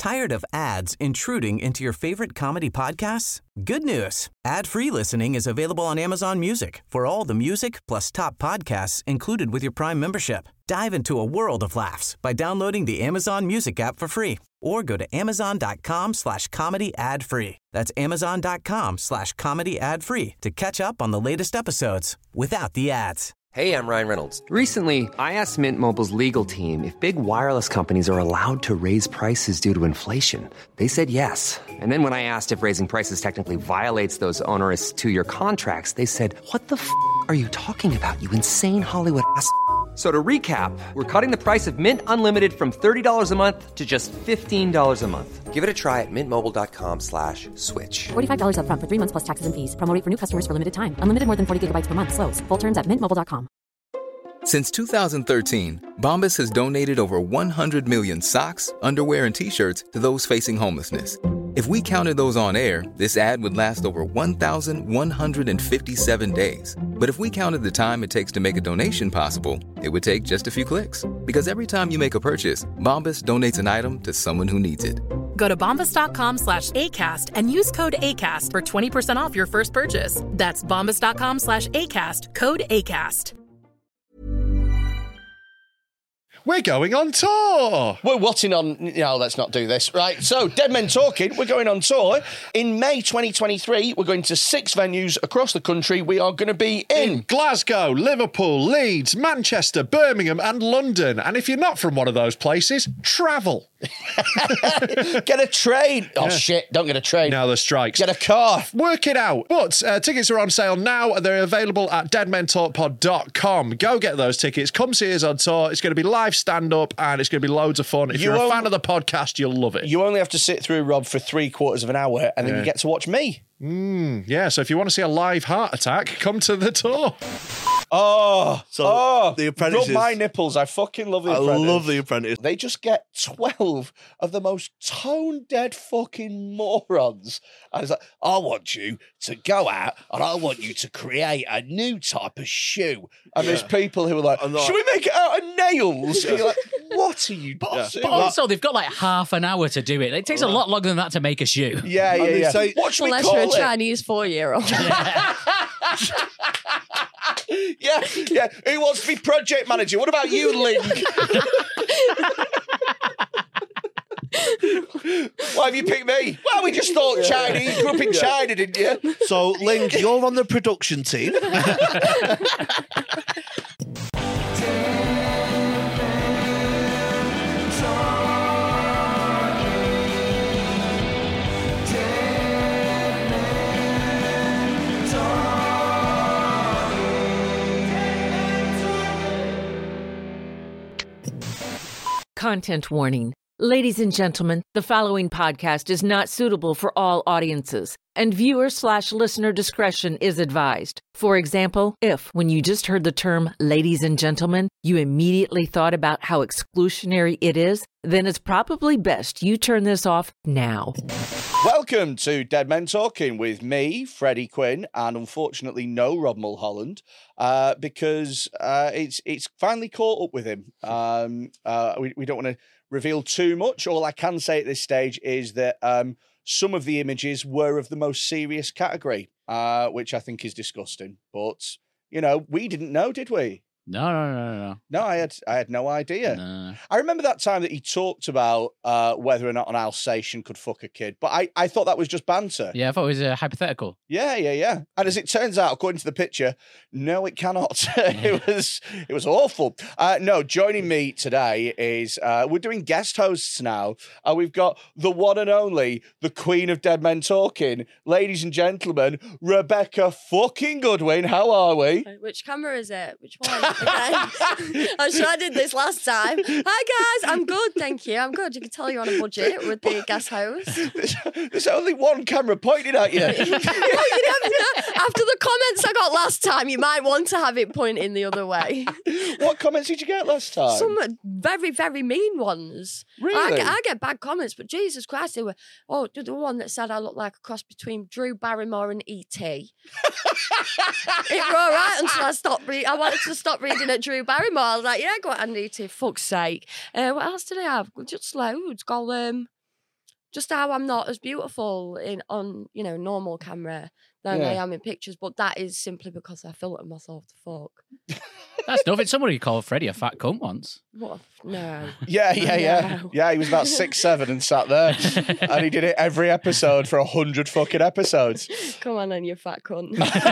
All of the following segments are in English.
Tired of ads intruding into your favorite comedy podcasts? Good news. Ad-free listening is available on Amazon Music for all the music plus top podcasts included with your Prime membership. Dive into a world of laughs by downloading the Amazon Music app for free or go to amazon.com/comedy ad-free. That's amazon.com/comedy ad-free to catch up on the latest episodes without the ads. Hey, I'm Ryan Reynolds. Recently, I asked Mint Mobile's legal team if big wireless companies are allowed to raise prices due to inflation. They said yes. And then when I asked if raising prices technically violates those onerous two-year contracts, they said, "What the f*** are you talking about, you insane Hollywood ass?" So to recap, we're cutting the price of Mint Unlimited from $30 a month to just $15 a month. Give it a try at mintmobile.com/switch. $45 up front for 3 months plus taxes and fees. Promo rate for new customers for limited time. Unlimited more than 40 gigabytes per month. Slows full terms at mintmobile.com. Since 2013, Bombas has donated over 100 million socks, underwear, and T-shirts to those facing homelessness. If we counted those on air, this ad would last over 1,157 days. But if we counted the time it takes to make a donation possible, it would take just a few clicks. Because every time you make a purchase, Bombas donates an item to someone who needs it. Go to bombas.com/ACAST and use code ACAST for 20% off your first purchase. That's bombas.com/ACAST, code ACAST. We're going on tour. We're watching on... No, let's not do this. Right, so Dead Men Talking, we're going on tour. In May 2023, we're going to 6 venues across the country. We are going to be in Glasgow, Liverpool, Leeds, Manchester, Birmingham and London. And if you're not from one of those places, travel. Get a train. Oh, shit, don't get a train. Now the strikes. Get a car. Work it out. But tickets are on sale now. They're available at deadmentalkpod.com. Go get those tickets. Come see us on tour. It's going to be live stand-up and it's going to be loads of fun. If you're a fan of the podcast, you'll love it. You only have to sit through Rob for 3/4 of an hour and then you get to watch me. Yeah, so if you want to see a live heart attack, come to the tour. The Apprentice. Rub my nipples. I fucking love The Apprentice. I love The Apprentice. They just get 12 of the most tone-dead fucking morons. I was like, I want you to go out and I want you to create a new type of shoe. And there's people who are like, should we make it out of nails? And you're like, what are you doing? But also, they've got like half an hour to do it. It takes a lot longer than that to make a shoe. Yeah. Say, what should we Unless call you're a it? Chinese 4-year-old. Yeah. Who wants to be project manager? What about you, Link? Why have you picked me? Well, we just thought Chinese. You grew up in China, didn't you? So, Link, you're on the production team. Content warning. Ladies and gentlemen, the following podcast is not suitable for all audiences, and viewer/listener discretion is advised. For example, if, when you just heard the term ladies and gentlemen, you immediately thought about how exclusionary it is, then it's probably best you turn this off now. Welcome to Dead Men Talking with me, Freddie Quinn, and unfortunately no Rob Mulholland, because it's finally caught up with him. We don't want to reveal too much. All I can say at this stage is that some of the images were of the most serious category, which I think is disgusting. But, we didn't know, did we? No. No, I had no idea. No. I remember that time that he talked about whether or not an Alsatian could fuck a kid, but I thought that was just banter. Yeah, I thought it was hypothetical. Yeah. And as it turns out, according to the picture, no, it cannot. It was awful. No, joining me today is we're doing guest hosts now. We've got the one and only, the Queen of Dead Men Talking, ladies and gentlemen, Rebecca fucking Goodwin. How are we? Which camera is it? Which one? Okay. I'm sure I did this last time. Hi guys, I'm good, thank you. I'm good. You can tell you're on a budget with the guest host. There's only one camera pointing at you. You never know. After the comments I got last time, you might want to have it pointing the other way. What comments did you get last time? Some very, very mean ones. Really? I get bad comments, but Jesus Christ, they were. Oh, the one that said I look like a cross between Drew Barrymore and E.T. It were all right until I stopped reading. I wanted to stop reading at Drew Barrymore. I was like, yeah, go on, E.T. Fuck's sake. What else did I have? Just loads. Gollum. just how I'm not as beautiful on normal camera than I am in pictures, but that is simply because I filter myself to fuck. That's nothing. Somebody called Freddie a fat cunt once. What? No. Yeah. No. Yeah, he was about 6'7" and sat there. And he did it every episode for 100 fucking episodes. Come on then, you fat cunt.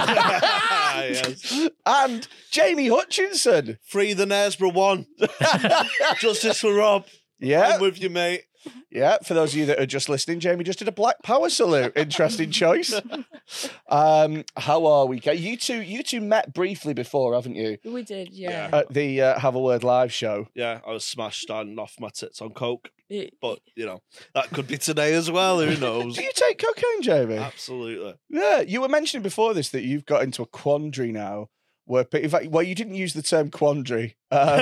Yes. And Jamie Hutchinson. Free the Knaresborough one. Justice for Rob. Yeah. I'm with you, mate. Yeah, for those of you that are just listening, Jamie just did a Black Power salute. Interesting choice. How are we? You two met briefly before, haven't you? We did, yeah. At the Have a Word live show. Yeah, I was smashed standing off my tits on coke. Yeah. But, that could be today as well. Who knows? Do you take cocaine, Jamie? Absolutely. Yeah, you were mentioning before this that you've got into a quandary now. Where, in fact, well, you didn't use the term quandary.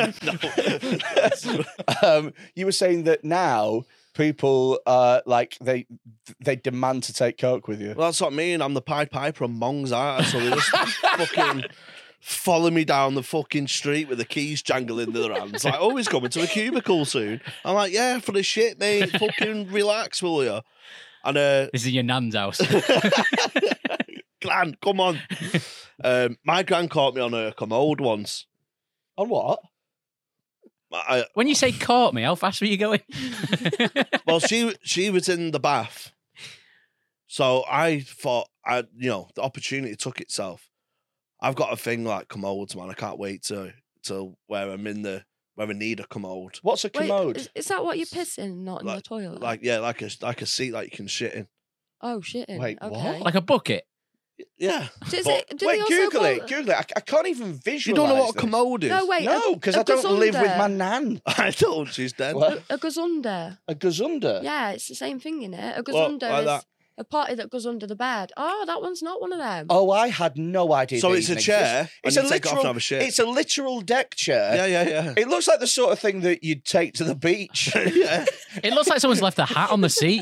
You were saying that now people they demand to take coke with you. Well, that's what I mean. I'm the Pied Piper amongst artists, so they just fucking follow me down the fucking street with the keys jangling in their hands. Like, oh, he's coming to a cubicle soon. I'm like, yeah, for the shit, mate. Fucking relax, will you? And this is your nan's house. Gran, come on. My gran caught me on a commode once. On what? When you say caught me, how fast were you going? Well, she was in the bath. So I thought, the opportunity took itself. I've got a thing like commodes, man. I can't wait till where I'm where I need a commode. What's a commode? Wait, is that what you're pissing, not in the toilet? Like a seat that you can shit in. Oh, shitting. Wait, okay. what? Like a bucket? Yeah. Wait, Google it. Google it. I can't even visualize. You don't know what a this. commode is? No, wait. No, because I don't live with my nan. I don't. She's dead. What? A gazunder. A gazunder? Yeah, it's the same thing in it. A What, gazunder like is that? a party that goes under the bed. Oh, that one's not one of them. Oh, I had no idea. So they it's a even chair, exist. and It's you a take it off literal. and have a shit. It's a literal deck chair. Yeah. It looks like the sort of thing that you'd take to the beach. Yeah. It looks like someone's left a hat on the seat.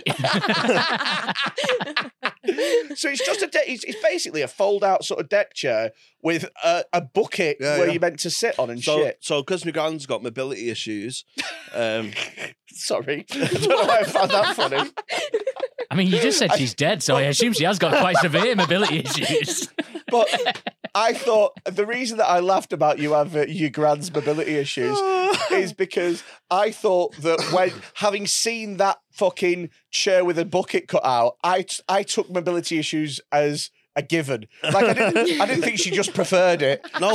So it's just it's basically a fold-out sort of deck chair with a bucket where you're meant to sit on and shit. So because my gran's got mobility issues, Sorry, I don't know why I found that funny. I mean, you just said she's dead, so I assume she has got quite severe mobility issues. But I thought the reason that I laughed about you have your grand's mobility issues is because I thought that when having seen that fucking chair with a bucket cut out, I took mobility issues as a given. Like I didn't think she just preferred it. no,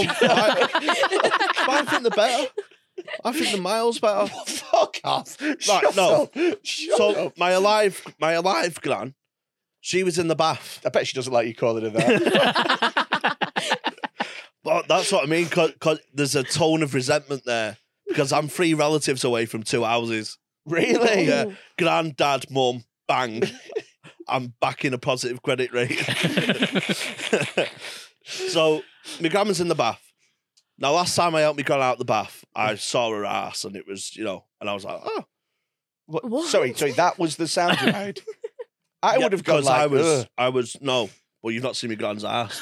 I think the better. I think the miles better. Fuck off. Right, no. Shut So up. my alive gran, she was in the bath. I bet she doesn't like you calling her that. But that's what I mean, because there's a tone of resentment there. Because I'm 3 relatives away from 2 houses. Really? Yeah. Gran, dad, mum, bang. I'm back in a positive credit rate. So my grandma's in the bath. Now, last time I helped me gran out the bath, I saw her ass, and it was, and I was like, oh. What? Sorry, that was the sound you made. I would have gone because like, I was no. Well, you've not seen me gran's ass.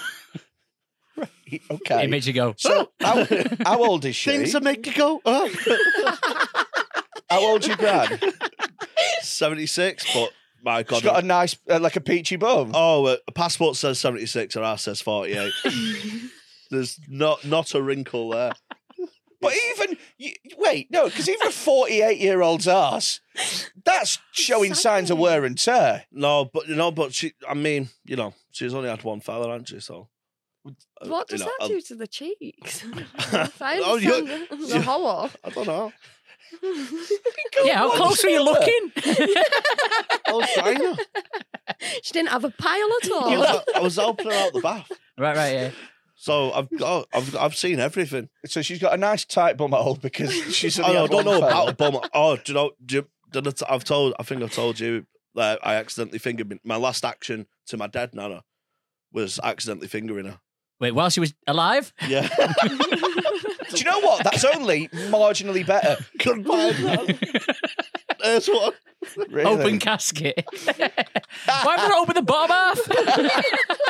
okay. It makes you go, So how old is she? Things that make you go, oh. How old's your gran? 76, but my God. She's got a nice, like a peachy bum. Oh, a passport says 76, her ass says 48. There's not a wrinkle there. But even, because even a 48-year-old's ass, that's showing signs of wear and tear. No, but she, I mean, she's only had one fella, hasn't she? So. What does that do to the cheeks? Oh, the hollow. I don't know. yeah, how close are you looking? Oh, China. She didn't have a pile at all. I was helping her out the bath. Right, yeah. So I've seen everything. So she's got a nice tight bum hole because she's. I don't know about a bum. Oh, do you know? I think I've told you that I accidentally fingered my last action to my dead nana was accidentally fingering her. Wait, while she was alive? Yeah. Do you know what? That's only marginally better. Goodbye, man. There's one. Really? Open casket. Why would I open the bottom half?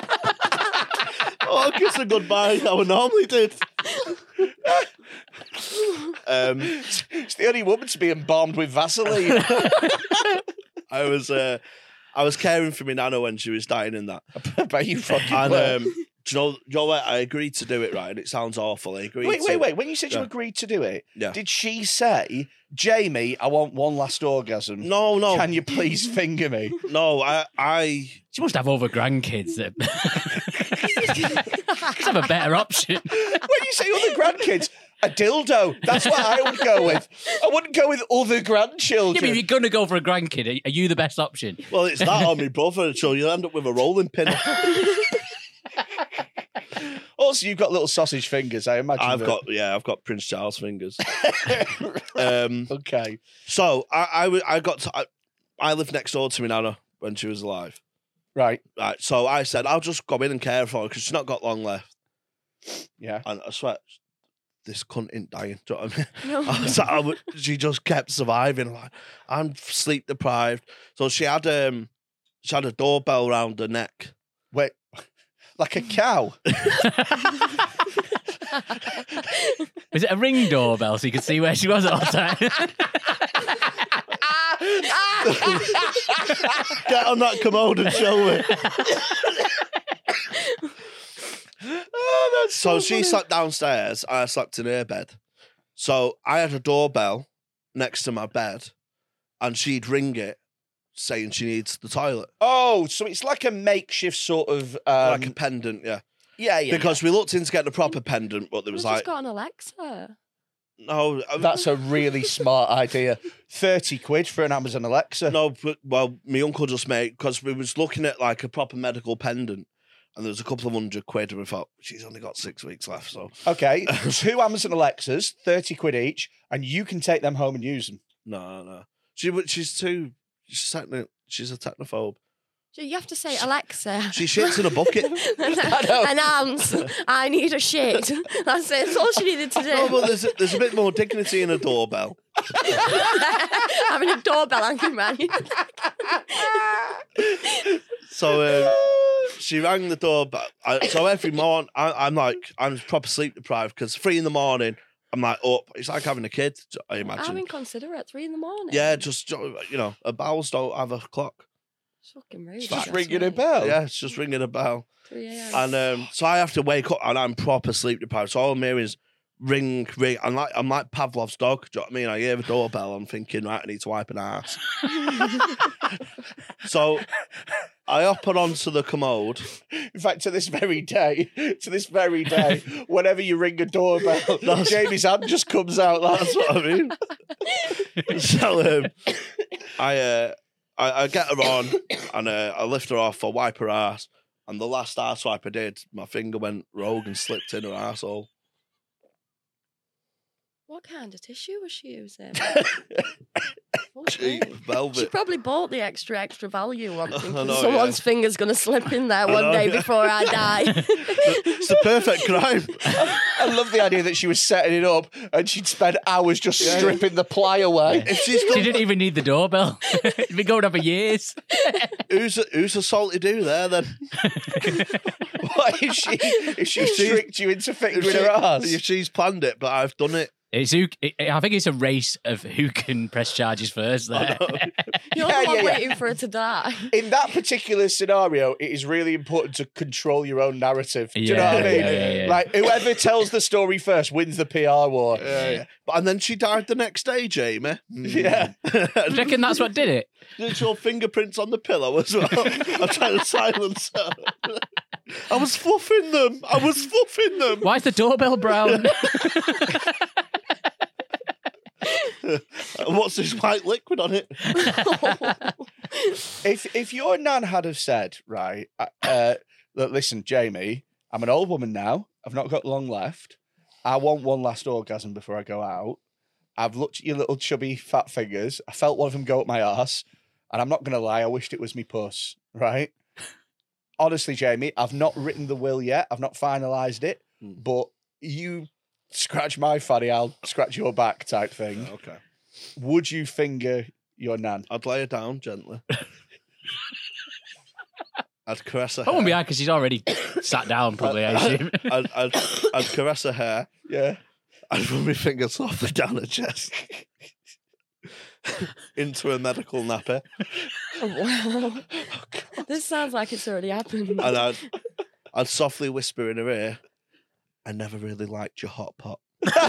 Oh, kiss her goodbye. I would normally did. It's the only woman to be embalmed with Vaseline. I was caring for my nana when she was dying in that. I bet you fucking And were. do you know what? I agreed to do it, right? And it sounds awful. I agreed Wait. When you said you agreed to do it, did she say, Jamie, I want one last orgasm? No. Can you please finger me? No, I She must have other grandkids. That Let's have a better option. When you say other grandkids, a dildo. That's what I would go with. I wouldn't go with other grandchildren. Yeah, but if you're going to go for a grandkid, are you the best option? Well, it's that on my brother, so you'll end up with a rolling pin. Also, you've got little sausage fingers, I imagine. I've got Prince Charles fingers. Okay. So I lived next door to my nana when she was alive. Right. So I said, I'll just go in and care for her because she's not got long left. Yeah. And I swear, this cunt ain't dying. Do you know what I mean? No. She just kept surviving. Like, I'm sleep deprived. So she had a doorbell round her neck. Wait, like a cow? Was it a ring doorbell so you could see where she was at all time? Get on that commode and show me. That's so she slept downstairs and I slept in her bed. So I had a doorbell next to my bed and she'd ring it saying she needs the toilet. Oh, so it's like a makeshift sort of... like a pendant, yeah. Yeah. Because we looked into getting a proper pendant, but there was We've like... just got an Alexa. No. That's a really smart idea. 30 quid for an Amazon Alexa. No, but, well, my uncle just made... Because we was looking at like a proper medical pendant and there was a couple of £100 and we thought, she's only got 6 weeks left, so... Okay, 2 Amazon Alexas, 30 quid each, and you can take them home and use them. No. She's a technophobe. So you have to say, Alexa. She shits in a bucket. Announce, I need a shit. That's it. That's all she needed to do. No, but there's a bit more dignity in a doorbell. Having a doorbell hanging around you. So she rang the doorbell. So every morning, I'm proper sleep deprived because 3 a.m, I'm like up. It's like having a kid, I imagine. I'm inconsiderate. 3 a.m. Yeah, just, her bowels don't have a clock. It's fucking rude. It's just ringing a bell. Yeah, it's just ringing a bell. 3 a.m. And so I have to wake up and I'm proper sleep deprived. So all I'm hearing is ring. I'm like Pavlov's dog. Do you know what I mean? I hear the doorbell. I'm thinking, right, I need to wipe an ass. So I hop her onto the commode. In fact, to this very day, whenever you ring a doorbell, Jamie's hand just comes out. That's what I mean. So I get her on and I lift her off, I wipe her ass, and the last ass wipe I did, my finger went rogue and slipped in her arsehole. What kind of tissue was she using? Cheap velvet. She probably bought the extra value one. Thinking know, someone's finger's going to slip in there one day before I die. It's the perfect crime. I love the idea that she was setting it up and she'd spend hours just stripping the ply away. If she's She didn't even need the doorbell. It'd been going on for years. who's a salty do there then? What, if she tricked you into fingering her ass? If she's planned it, but I've done it. I think it's a race of who can press charges first there. You're the one waiting for her to die. In that particular scenario, it is really important to control your own narrative. Do you know what I mean? Yeah. Like, whoever tells the story first wins the PR war. Yeah. And then she died the next day, Jamie. Yeah. Do you reckon that's what did it? Did your fingerprints on the pillow as well? I'm trying to silence her. I was fluffing them. Why is the doorbell brown? What's this white liquid on it? If your nan had have said, right, look, listen, Jamie, I'm an old woman now. I've not got long left. I want one last orgasm before I go out. I've looked at your little chubby fat fingers. I felt one of them go up my arse. And I'm not going to lie, I wished it was me puss, right? Honestly, Jamie, I've not written the will yet. I've not finalised it. But you scratch my fanny, I'll scratch your back type thing. Okay. Would you finger your nan? I'd lay her down gently. I'd caress her I hair. won't be hard because she's already sat down, probably, I assume. I'd caress her hair. Yeah. I'd run my fingers softly down her chest. into a medical nappy. Wow. This sounds like it's already happened. And I'd softly whisper in her ear, I never really liked your hot pot.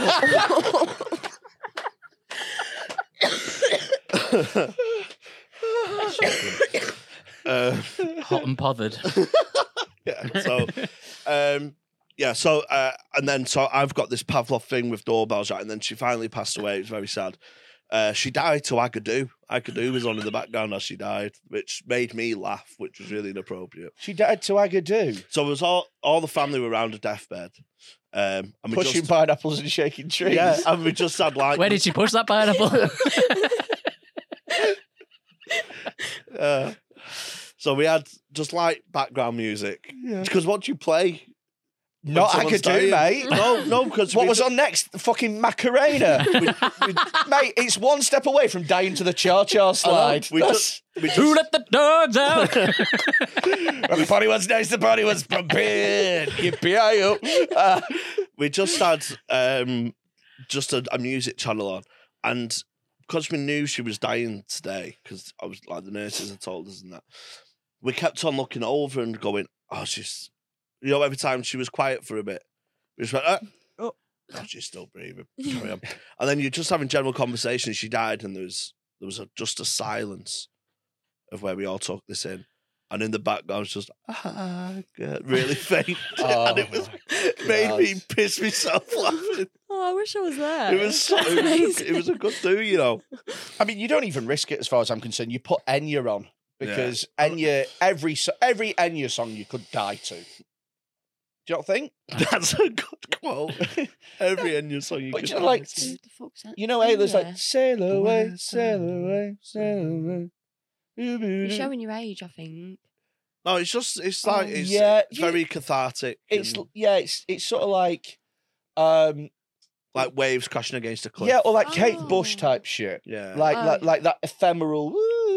Hot and bothered. And then I've got this Pavlov thing with doorbells, right? And then she finally passed away. It was very sad. She died to Agadoo. Agadoo was on in the background as she died, which made me laugh, which was really inappropriate. She died to Agadoo. So it was all the family were around a deathbed. And we Pushing pineapples and shaking trees. Yeah, and we just had like... Where did she push that pineapple? So we had just like background music. Because what do you play? Not Agadoo, mate. No, because what was on next? The fucking Macarena. Mate, it's one step away from dying to the cha-cha slide. We just Who let the dogs out? When the party was nice, the party was prepared. Yippee-yi-yo. We just had just a music channel on, and because we knew she was dying today, because I was like the nurses had told us and that, we kept on looking over and going, oh, she's, every time she was quiet for a bit, we just went, oh, she's still breathing. Carry on. And then you're just having general conversation. She died, and there was just a silence of where we all took this in. And in the background, was just really faint, and it made me piss myself laughing. Oh, I wish I was there. It was a good do, I mean, you don't even risk it as far as I'm concerned. You put Enya on because Enya, every Enya song you could die to. Do you not think? That's a good quote. Every Enya song you could die like, to. Ayla's like, sail away, sail away, sail away. You're showing your age, I think. No, it's very cathartic. It's sort of like waves crashing against a cliff. Yeah, or like Kate Bush type shit. Yeah. Like that ephemeral.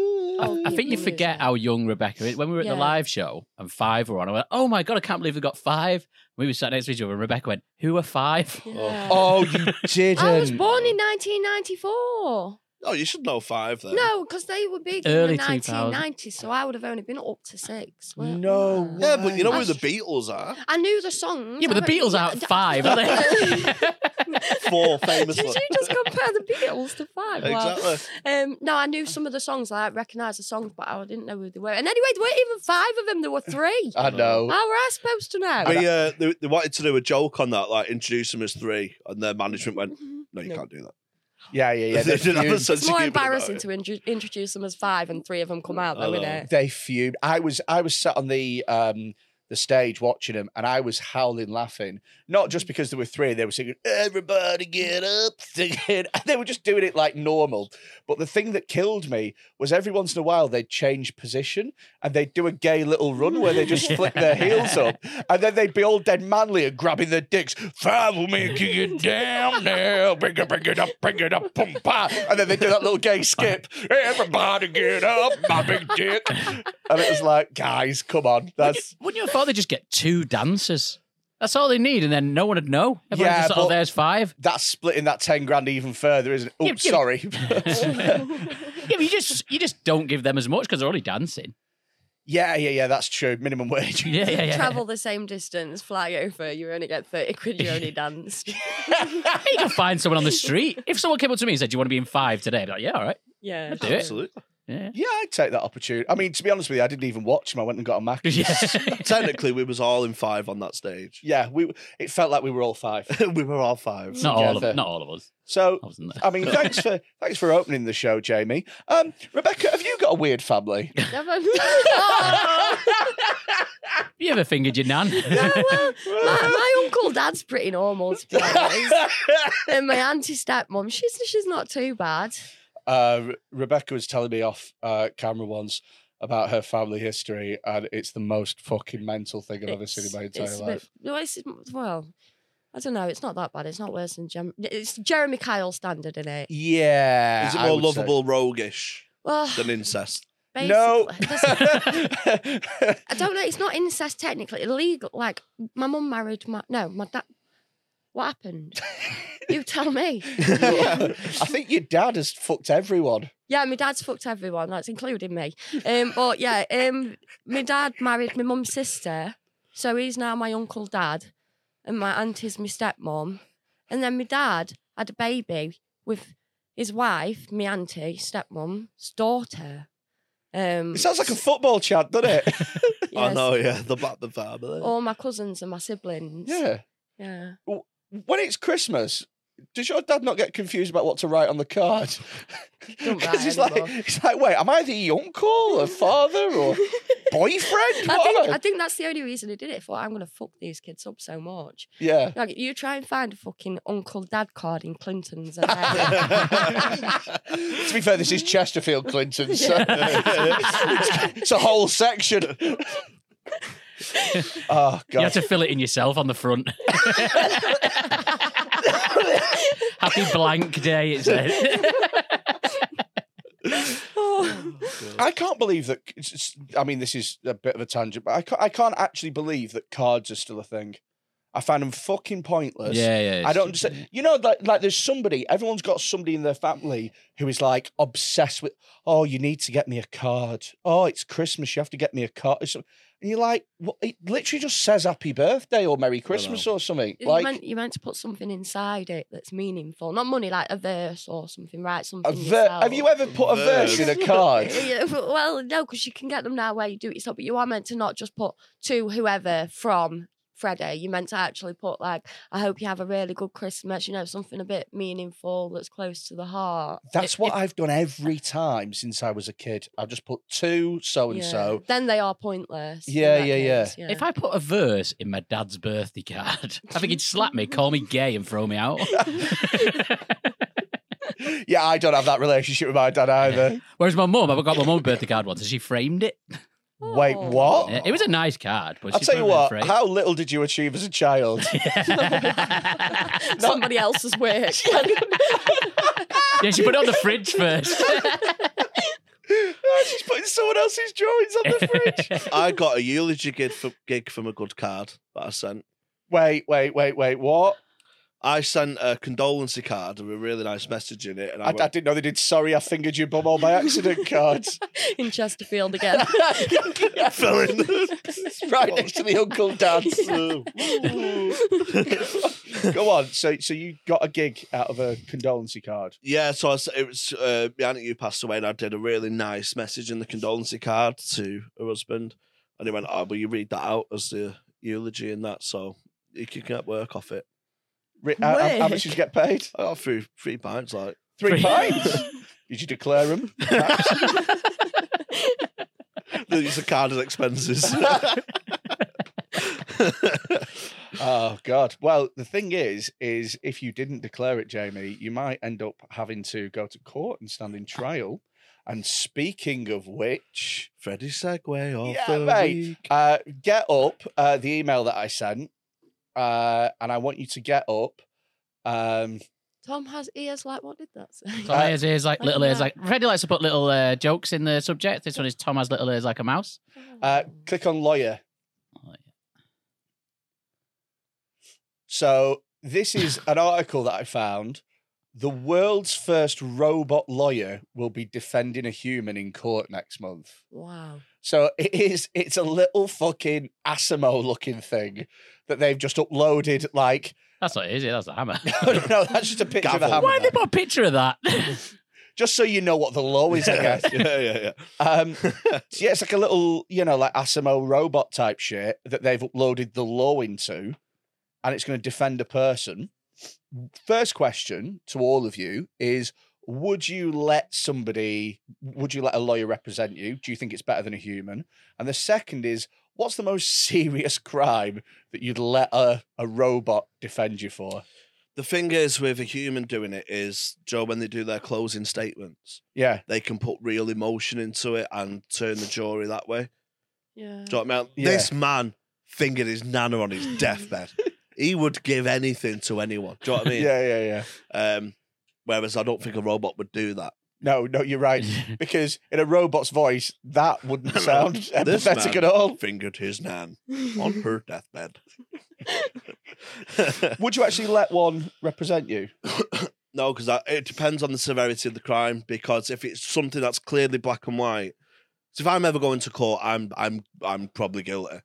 I think you forget how young Rebecca is. When we were at the live show and 5 were on, I went, oh my God, I can't believe they got 5. We were sat next to each other and Rebecca went, who are 5? Yeah. Oh, you didn't. I was born in 1994. Oh, you should know 5 then. No, because they were big Early in the 1990s, so I would have only been up to 6. No way. Yeah, but you know who the Beatles are? I knew the songs. Yeah, but the Beatles are 5, aren't they? 4, famously. Did you just compare the Beatles to 5? Exactly. Well, no, I knew some of the songs. I recognised the songs, but I didn't know who they were. And anyway, there weren't even 5 of them. There were 3. I know. How were I supposed to know? They wanted to do a joke on that, like introduce them as 3, and their management went, no, you can't do that. Yeah. They didn't have a sense It's of more humour about embarrassing it. to introduce them as 5 and 3 of them come out, though, isn't it? They fumed. I was sat on the stage watching them, and I was howling laughing. Not just because there were 3, they were singing, everybody get up, singing. And they were just doing it like normal. But the thing that killed me was every once in a while they'd change position and they'd do a gay little run where they just flick their heels up. And then they'd be all dead manly and grabbing their dicks. 5 will make you down now. Bring it up, pum, pa. And then they'd do that little gay skip. Everybody get up, my big dick. And it was like, guys, come on. Wouldn't you have thought they'd just get 2 dancers? That's all they need, and then no one would know. Everyone just but there's 5. That's splitting that 10 grand even further, isn't it? Oh, sorry. Yeah, but you just don't give them as much because they're already dancing. Yeah, that's true. Minimum wage. Yeah. Travel the same distance, fly over, you only get 30 quid, you only danced. You can find someone on the street. If someone came up to me and said, do you want to be in 5 today? I'd be like, yeah, all right. Yeah. I'd do it. Absolutely. Yeah, I'd take that opportunity. I mean, to be honest with you, I didn't even watch them. I went and got a Mac. Technically, we was all in 5 on that stage. Yeah, it felt like we were all 5. We were all 5. Not all of us. So, I mean, thanks for opening the show, Jamie. Rebecca, have you got a weird family? Have you ever fingered your nan? No, well, my uncle dad's pretty normal, to be honest. And my auntie stepmom, she's not too bad. Rebecca was telling me off camera once about her family history, and it's the most fucking mental thing I've ever seen in my entire life. Well, I don't know. It's not that bad. It's not worse than it's Jeremy Kyle standard, isn't it? Yeah. Is it more lovable, roguish than incest? No. I don't know. It's not incest technically. Illegal. Like, my mum married my dad. What happened? You tell me. I think your dad has fucked everyone. Yeah, my dad's fucked everyone. That's including me. But yeah, my dad married my mum's sister, so he's now my uncle dad, and my auntie's my stepmom. And then my dad had a baby with his wife, my auntie, stepmom's daughter. It sounds like a football chant, doesn't it? I know, yeah. The family. All my cousins and my siblings. Yeah. Yeah. When it's Christmas, does your dad not get confused about what to write on the card? Because he's like, wait, am I the uncle, or father, or boyfriend? I think that's the only reason he did it. For I'm going to fuck these kids up so much. Yeah. Like, you try and find a fucking uncle dad card in Clinton's. To be fair, this is Chesterfield Clinton, so it's a whole section. Oh, God. You have to fill it in yourself on the front. Happy blank day, it said. I can't believe that. I mean, this is a bit of a tangent, but I can't actually believe that cards are still a thing. I find them fucking pointless. Yeah. I don't understand. You know, like there's somebody, everyone's got somebody in their family who is like obsessed with, oh, you need to get me a card. Oh, it's Christmas, you have to get me a card. And you're like, well, it literally just says happy birthday or Merry Christmas or something. Like, you meant to put something inside it that's meaningful. Not money, like a verse or something. Write something yourself. Have you ever put a verse in a card? Well, no, because you can get them now where you do it yourself. But you are meant to not just put to whoever from Freddie. You meant to actually put, like, I hope you have a really good Christmas, something a bit meaningful that's close to the heart. That's what I've done every time since I was a kid. I've just put to so-and-so. Then they are pointless. Yeah. If I put a verse in my dad's birthday card, I think he'd slap me, call me gay and throw me out. Yeah, I don't have that relationship with my dad either. Whereas my mum, I got my mum's birthday card once and she framed it. Wait, what? Yeah, it was a nice card. But I'll tell you what, how little did you achieve as a child? Somebody else's work. Yeah, she put it on the fridge first. She's putting someone else's drawings on the fridge. I got a eulogy gig from a good card that I sent. Wait, what? I sent a condolence card with a really nice message in it. And I didn't know they did sorry I fingered your bum all by accident cards. In Chesterfield again. Fell in. Right next to the Uncle Dad's. Go on. So you got a gig out of a condolence card? Yeah, so it was my auntie who passed away, and I did a really nice message in the condolence card to her husband. And he went, oh, will you read that out as the eulogy and that? So you can get work off it. How much did you get paid? I got £3 like. 3 pints? Did you declare them? They use the card as expenses. Oh, God. Well, the thing is if you didn't declare it, Jamie, you might end up having to go to court and stand in trial. And speaking of which... Freddie's segue off mate. Get up the email that I sent. And I want you to get up. Tom has ears like, what did that say? Tom has ears like little ears like. Freddie likes to put little jokes in the subject. This one is Tom has little ears like a mouse. Click on lawyer. So this is an article that I found. The world's first robot lawyer will be defending a human in court next month. Wow. So it's a little fucking Asimo looking thing that they've just uploaded, like... That's not it, is it? That's a hammer. No, that's just a picture of a hammer. Why have they put a picture of that? Just so you know what the law is, I guess. Yeah. Yeah, it's like a little, like Asimo robot type shit that they've uploaded the law into, and it's going to defend a person. First question to all of you is, would you let a lawyer represent you? Do you think it's better than a human? And the second is, what's the most serious crime that you'd let a robot defend you for? The thing is with a human doing it is, Joe, when they do their closing statements, they can put real emotion into it and turn the jury that way. Yeah. Do you know what I mean? Yeah. This man fingered his nana on his deathbed. He would give anything to anyone. Do you know what I mean? Yeah. Whereas I don't think a robot would do that. No, you're right. Because in a robot's voice, that wouldn't sound This empathetic man at all. fingered his nan on her deathbed. Would you actually let one represent you? No, because it depends on the severity of the crime. Because if it's something that's clearly black and white, so if I'm ever going to court, I'm probably guilty.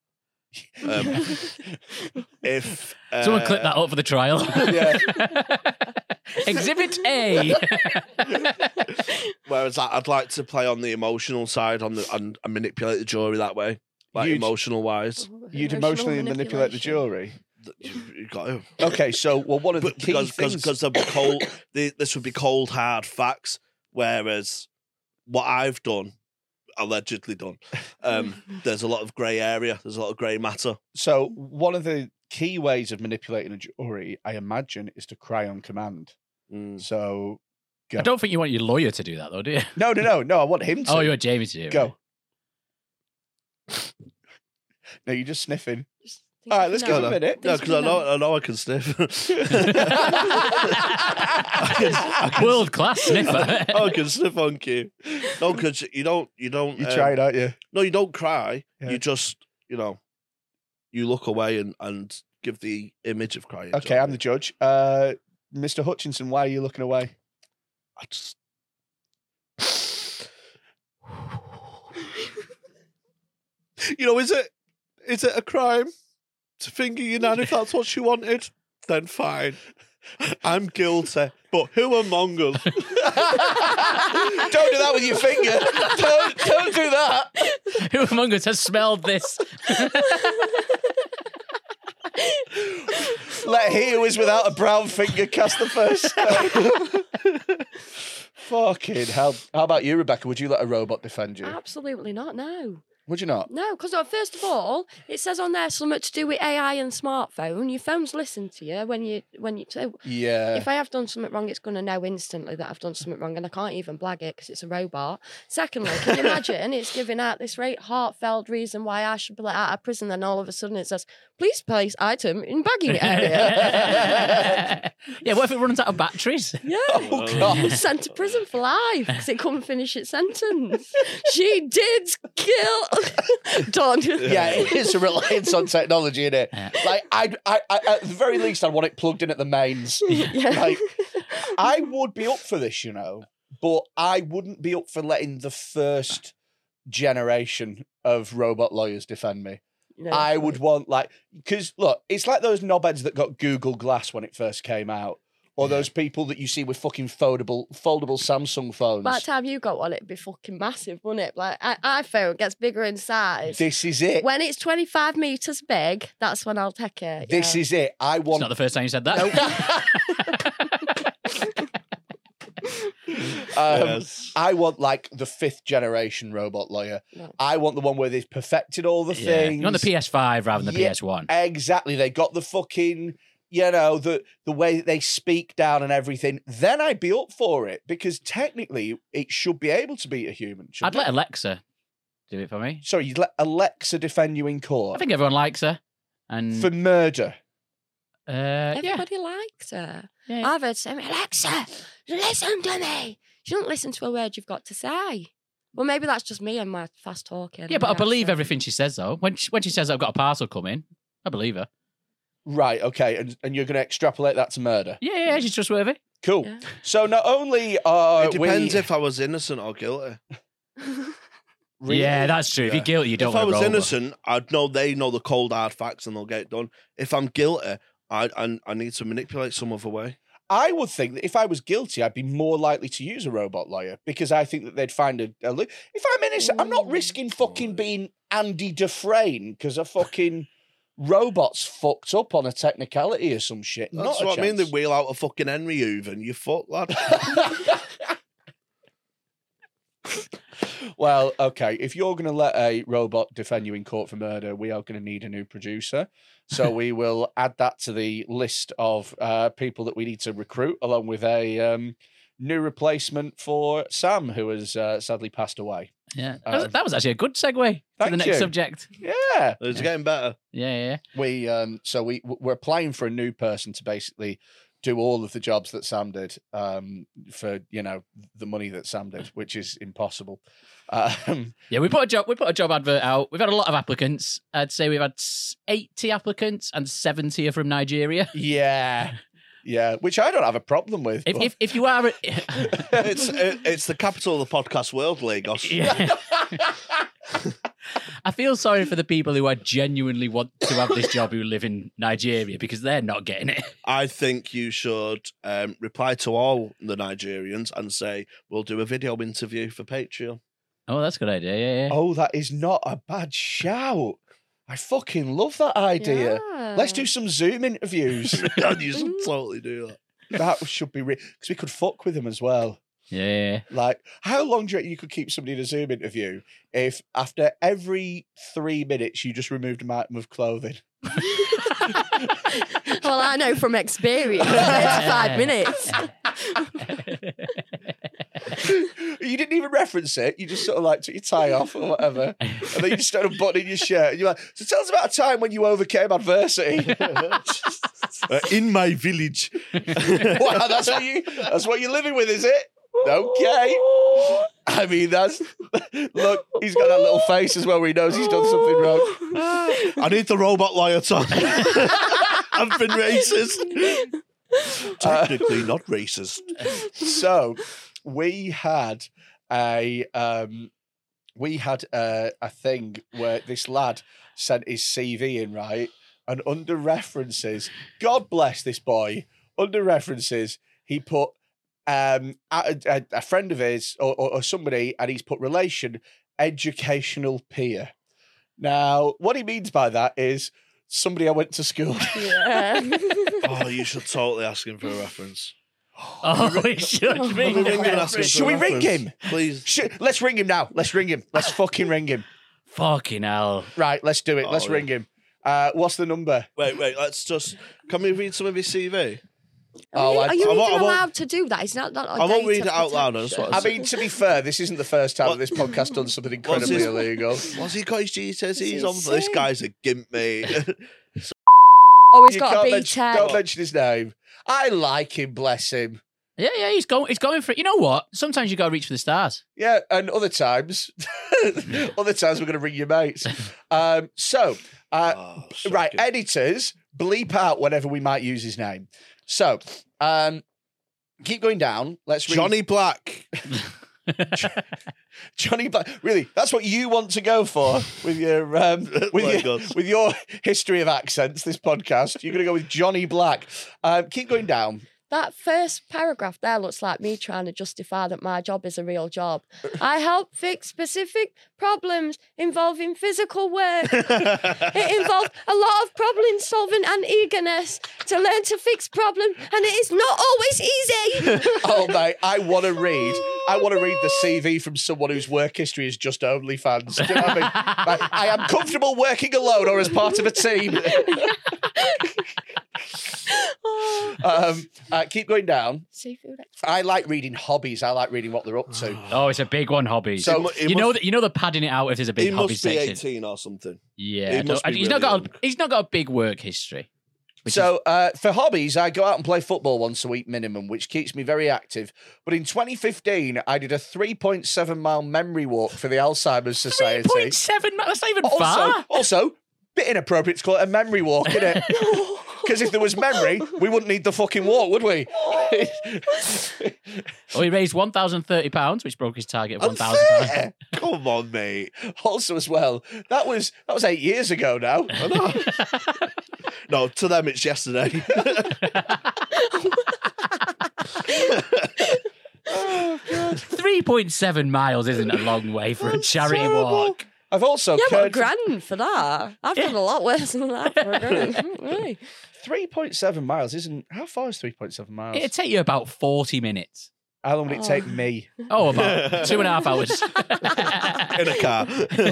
If Someone clip that up for the trial. Yeah. Exhibit A. Whereas I'd like to play on the emotional side and manipulate the jury that way, like emotional wise. You'd emotionally manipulate the jury. You got to. Okay, so one of the key things because they'll be cold. This would be cold hard facts, whereas what I've done, allegedly done, there's a lot of grey area. There's a lot of grey matter. So one of the key ways of manipulating a jury, I imagine, is to cry on command. So go. I don't think you want your lawyer to do that, though, do you? No. I want him to. Oh, you want Jamie to do it. Go. No, you're just sniffing. All right, let's give it a minute. No, because I know I can sniff. World class sniffer. I can sniff on cue. No, because you don't. You try it, aren't you? No, you don't cry. Yeah. You just, you look away and give the image of crying. Okay, I'm the judge. Mr. Hutchinson, why are you looking away? I just. Is it a crime to finger your nan if that's what she wanted? Then fine. I'm guilty. But who among us? Don't do that with your finger. Don't do that. Who among us has smelled this? Let he who is without a brown finger cast the first stone. Fucking hell. How about you, Rebecca? Would you let a robot defend you? Absolutely not, no. Would you not? No, because first of all, it says on there something to do with AI and smartphone. Your phone's listen to you when you. So Yeah. if I have done something wrong, it's going to know instantly that I've done something wrong, and I can't even blag it because it's a robot. Secondly, can you imagine it's giving out this very heartfelt reason why I should be let out of prison, then all of a sudden it says, "Please place item in bagging area." Yeah, what if it runs out of batteries? Yeah. Oh, God. Sent to prison for life because it couldn't finish its sentence. She did kill. Done. Yeah, it's a reliance on technology, isn't it? Yeah. Like, I at the very least, I'd want it plugged in at the mains. Yeah. Like, I would be up for this, but I wouldn't be up for letting the first generation of robot lawyers defend me. No, I would want, because look, it's like those knobheads that got Google Glass when it first came out. Or those people that you see with fucking foldable Samsung phones. By the time you got one, it'd be fucking massive, wouldn't it? Like, iPhone gets bigger in size. This is it. When it's 25 metres big, that's when I'll take it. This is it. I want... It's not the first time you said that. Yes. I want, the 5th generation robot lawyer. No. I want the one where they've perfected all the Yeah. things. You want the PS5 rather than the PS1. Exactly. They got the fucking... the way they speak down and everything, then I'd be up for it because technically it should be able to beat a human. I'd let Alexa do it for me. Sorry, you'd let Alexa defend you in court? I think everyone likes her. And For murder? Everybody likes her. Yeah. I've heard say, Alexa, listen to me. She don't listen to a word you've got to say. Well, maybe that's just me and my fast talking. Yeah, but I My believe accent. everything she says, though. When she says, I've got a parcel coming, I believe her. Right, okay, and you're going to extrapolate that to murder? Yeah, she's trustworthy. Cool. Yeah. So not only are It depends if I was innocent or guilty. Really? Yeah, that's true. If you're guilty, you don't If I want to was roll. innocent, I'd know they know the cold hard facts and they'll get it done. If I'm guilty, I need to manipulate some other way. I would think that if I was guilty, I'd be more likely to use a robot lawyer because I think that they'd find if I'm innocent, I'm not risking fucking being Andy Dufresne because a fucking robot's fucked up on a technicality or some shit. That's Not a what I mean. chance. They wheel out a fucking Henry Hoover and you fuck, lad. Well, okay, if you're going to let a robot defend you in court for murder, we are going to need a new producer. So we will add that to the list of people that we need to recruit, along with a new replacement for Sam, who has sadly passed away. Yeah, that was actually a good segue to the Thank next you. subject. Yeah. It's getting better. Yeah. We're applying for a new person to basically do all of the jobs that Sam did for the money that Sam did, which is impossible. We put a job advert out. We've had a lot of applicants. I'd say we've had 80 applicants and 70 are from Nigeria. Yeah, which I don't have a problem with. If you are, it's the capital of the podcast world, Lagos. Yeah. I feel sorry for the people who genuinely want to have this job who live in Nigeria because they're not getting it. I think you should reply to all the Nigerians and say, we'll do a video interview for Patreon. Oh, that's a good idea. Yeah. Oh, that is not a bad shout. I fucking love that idea. Yeah. Let's do some Zoom interviews. You should totally do that. That should be because we could fuck with them as well. Yeah. Like, how long do you reckon you could keep somebody in a Zoom interview if after every 3 minutes you just removed an item of clothing? Well, I know from experience, it's 5 minutes. You didn't even reference it. You just sort of like took your tie off or whatever. And then you just started buttoning your shirt. And you're like, so tell us about a time when you overcame adversity. In my village. Wow, that's what you're living with, is it? Okay. I mean, look, he's got that little face as well where he knows he's done something wrong. I need the robot lawyer talk. I've been racist. Technically not racist. So we had a thing where this lad sent his CV in, right? And under references, God bless this boy, under references, he put a friend of his or somebody, and he's put relation, educational peer. Now, what he means by that is somebody I went to school. Yeah. Oh, you should totally ask him for a reference. Oh, it should be. Should we ring him? Please. Let's ring him now. Let's ring him. Let's fucking ring him. Fucking hell. Right, let's do it. Let's ring him. What's the number? Wait, can we read some of his CV? Are you even allowed to do that? It's not I won't read it out loud. I mean, to be fair, this isn't the first time that this podcast's done something incredibly illegal. What's he got his GCSEs on for? This guy's a gimp, mate. Oh, he's got a B-Tech. Don't mention his name. I like him, bless him. Yeah, he's going for it. You know what? Sometimes you got to reach for the stars. Yeah, and other times we're going to ring your mates. Right, editors, bleep out whenever we might use his name. So, keep going down. Let's read. Johnny Black. Johnny Black. Really, that's what you want to go for with your with your history of accents. This podcast, you're going to go with Johnny Black. Keep going down. That first paragraph there looks like me trying to justify that my job is a real job. I help fix specific problems involving physical work. It involves a lot of problem solving and eagerness to learn to fix problems, and it is not always easy. Oh, mate, I want to read the CV from someone whose work history is just OnlyFans. Do you know what I mean? I am comfortable working alone or as part of a team. Keep going down. Seafood. I like reading hobbies. I like reading what they're up to. Oh, it's a big one, hobbies. So you know they're padding it out if there's a big hobby section. He must be 18 or something. Yeah, he's not got a big work history. So for hobbies, I go out and play football once a week minimum, which keeps me very active. But in 2015, I did a 3.7 mile memory walk for the Alzheimer's Society. 3.7 miles? That's not even far. Also, bit inappropriate to call it a memory walk, isn't it? Because if there was memory, we wouldn't need the fucking walk, would we? Well, he raised £1,030, which broke his target of £1,000. Come on, mate. Also, as well, that was 8 years ago now. No, to them it's yesterday. Oh, God. 3.7 miles isn't a long way for a charity walk. I've also but a grand for that. I've done a lot worse than that for a grand. Really? 3.7 miles isn't... How far is 3.7 miles? It'd take you about 40 minutes. How long would it take me? Oh, about 2.5 hours. In a car.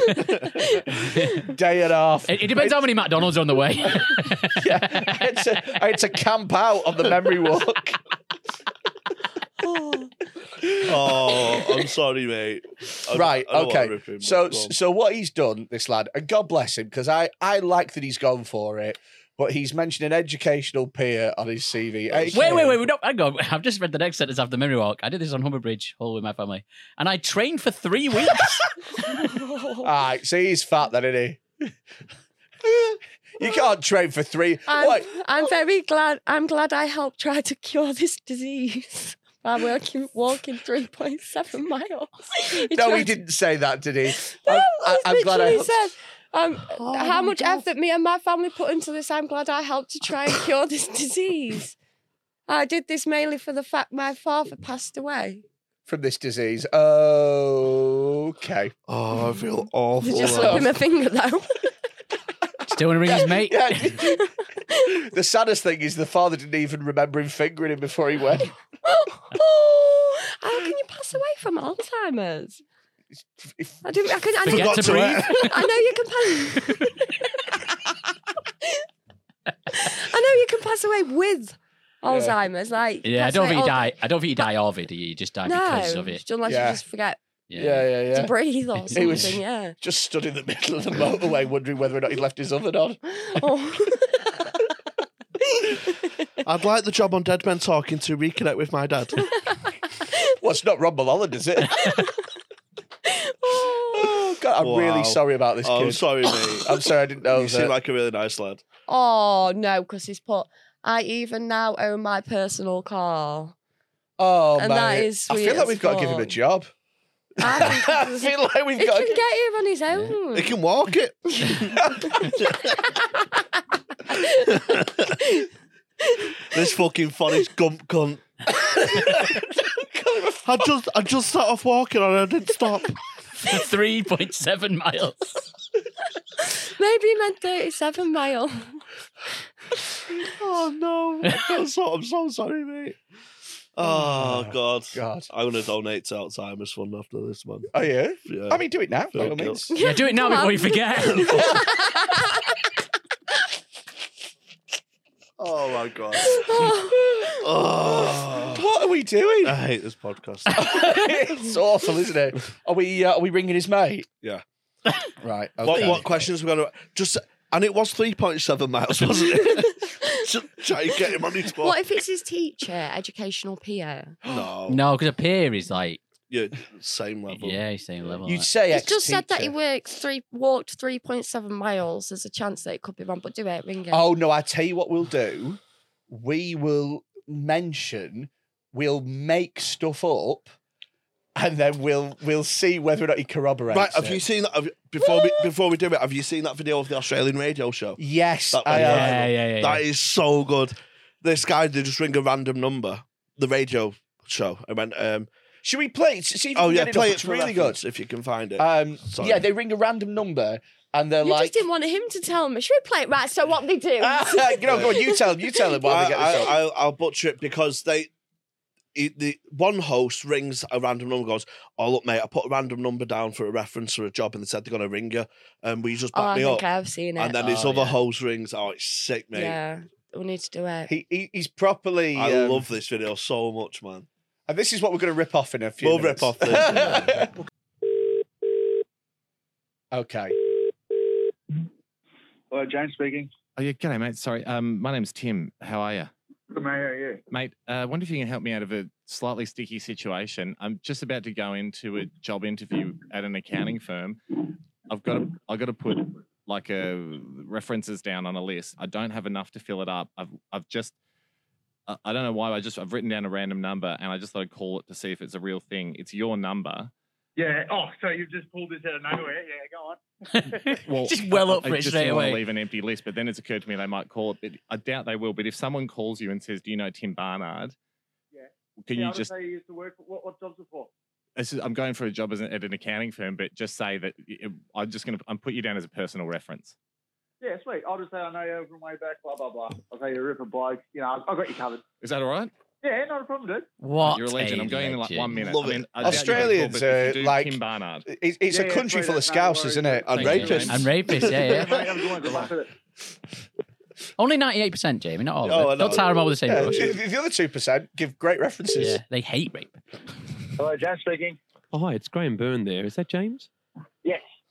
Day and a half. It depends how many McDonald's are on the way. Yeah, I had to camp out on the memory walk. Oh, I'm sorry, mate. Right, okay. So what he's done, this lad, and God bless him, because I like that he's gone for it, but he's mentioned an educational peer on his CV. Wait, no, hang on. I've just read the next sentence after Memory Walk. I did this on Humber Bridge Hall with my family. And I trained for 3 weeks. All right, see, he's fat then, isn't he? You can't train for 3. I'm very glad. I'm glad I helped try to cure this disease by walking 3.7 miles. He didn't say that, did he? No, I'm glad I helped. said. How much effort me and my family put into this, I'm glad I helped to try and cure this disease. I did this mainly for the fact my father passed away. From this disease. Okay. Oh, I feel awful. Did you slip him a finger, though? Still want to ring his mate? Yeah. The saddest thing is the father didn't even remember him fingering him before he went. How can you pass away from Alzheimer's? I Forget to breathe. I know you can pass away with Alzheimer's. Like, I don't think you die. I don't think you die of it. You just die because of it. Unless you just forget. Yeah. To breathe or something. He was just stood in the middle of the motorway wondering whether or not he'd left his oven on. I'd like the job on Dead Men Talking to reconnect with my dad. Well, it's not Rob Mulholland, is it? Oh, God, I'm really sorry about this kid. I'm sorry, mate. I'm sorry, I didn't know. You seem like a really nice lad. Oh, no, because he's put, I even now own my personal car. Oh, and man. That is sweet. I feel like we've got to give him a job. I feel like we've got. He can get here on his own. He can walk it. This fucking Forrest Gump cunt. I just started off walking and I didn't stop. 3.7 miles. Maybe he meant 37 miles. Oh no! I'm so sorry, mate. Oh God! I'm gonna donate to Alzheimer's Fund after this, man. Oh yeah? Yeah. I mean, do it now. By all means. Yeah, do it now before you forget. Oh my God! What are we doing? I hate this podcast. It's awful, isn't it? Are we ringing his mate? Yeah. Right. Okay. What questions we got to and it was 3.7 miles, wasn't it? Just try to get him on his spot. What if it's his teacher, educational peer? No, because a peer is like same level. Yeah, same level. You'd say He's just said that he walked 3.7 miles. There's a chance that it could be wrong, but do it, ring it. Oh no! I tell you what we'll do. We will we'll make stuff up, and then we'll see whether or not he corroborates. Right? Have you seen that? Before we do it, have you seen that video of the Australian radio show? Yes, Yeah. That is so good. This guy, they just ring a random number. The radio show. I went. Should we play it? See if you can get play it up. it. It's for really good. if you can find it. Yeah, they ring a random number and they're You like. just didn't want him to tell me. Should we play it? Right, so what they do? Go on, you tell him while they get this up. I'll butcher it because the one host rings a random number, goes, "Oh look, mate, I put a random number down for a reference for a job, and they said they're going to ring you, and will you just back me up?" I've seen it. And then this other host rings. Oh, it's sick, mate. Yeah, we need to do it. He's properly. I love this video so much, man. And this is what we're going to rip off in a few We'll minutes. rip off this. Okay. Hello, James speaking. Oh, yeah, g'day, mate. Sorry, my name's Tim. How are you? Good, mate. How are you? Mate, I wonder if you can help me out of a slightly sticky situation. I'm just about to go into a job interview at an accounting firm. I've got to put like references down on a list. I don't have enough to fill it up. I don't know why. I've written down a random number and I just thought I'd call it to see if it's a real thing. It's your number. Yeah. Oh, so you've just pulled this out of nowhere? Yeah, go on. Well, just well up for it just straight didn't want away. to leave an empty list, but then it's occurred to me they might call it. But I doubt they will. But if someone calls you and says, "Do you know Tim Barnard?" Yeah. Can you just? Say you used to work. What jobs are for? I'm going for a job at an accounting firm, but just say that I'm put you down as a personal reference. Yeah, sweet. I'll just say I know you from way back. Blah blah blah. I'll say you're a ripper bloke. You know, I've got you covered. Is that all right? Yeah, not a problem, dude. What? You're a legend. I'm going in like 1 minute. Love I mean, it. I doubt you Australians will, but if you do like Tim Barnard. It's a country full of scouts, isn't it? And Thank you, rapists. And rapists, yeah. Mate, have a good one. Good luck with it. Only 98%, Jamie, not all Oh, I of know. it. Don't tar them all with the same Yeah, brush. the other 2% give great references. Yeah, they hate rape. Hello, James speaking. Oh, hi, it's Graham Byrne there. Is that James? Yes.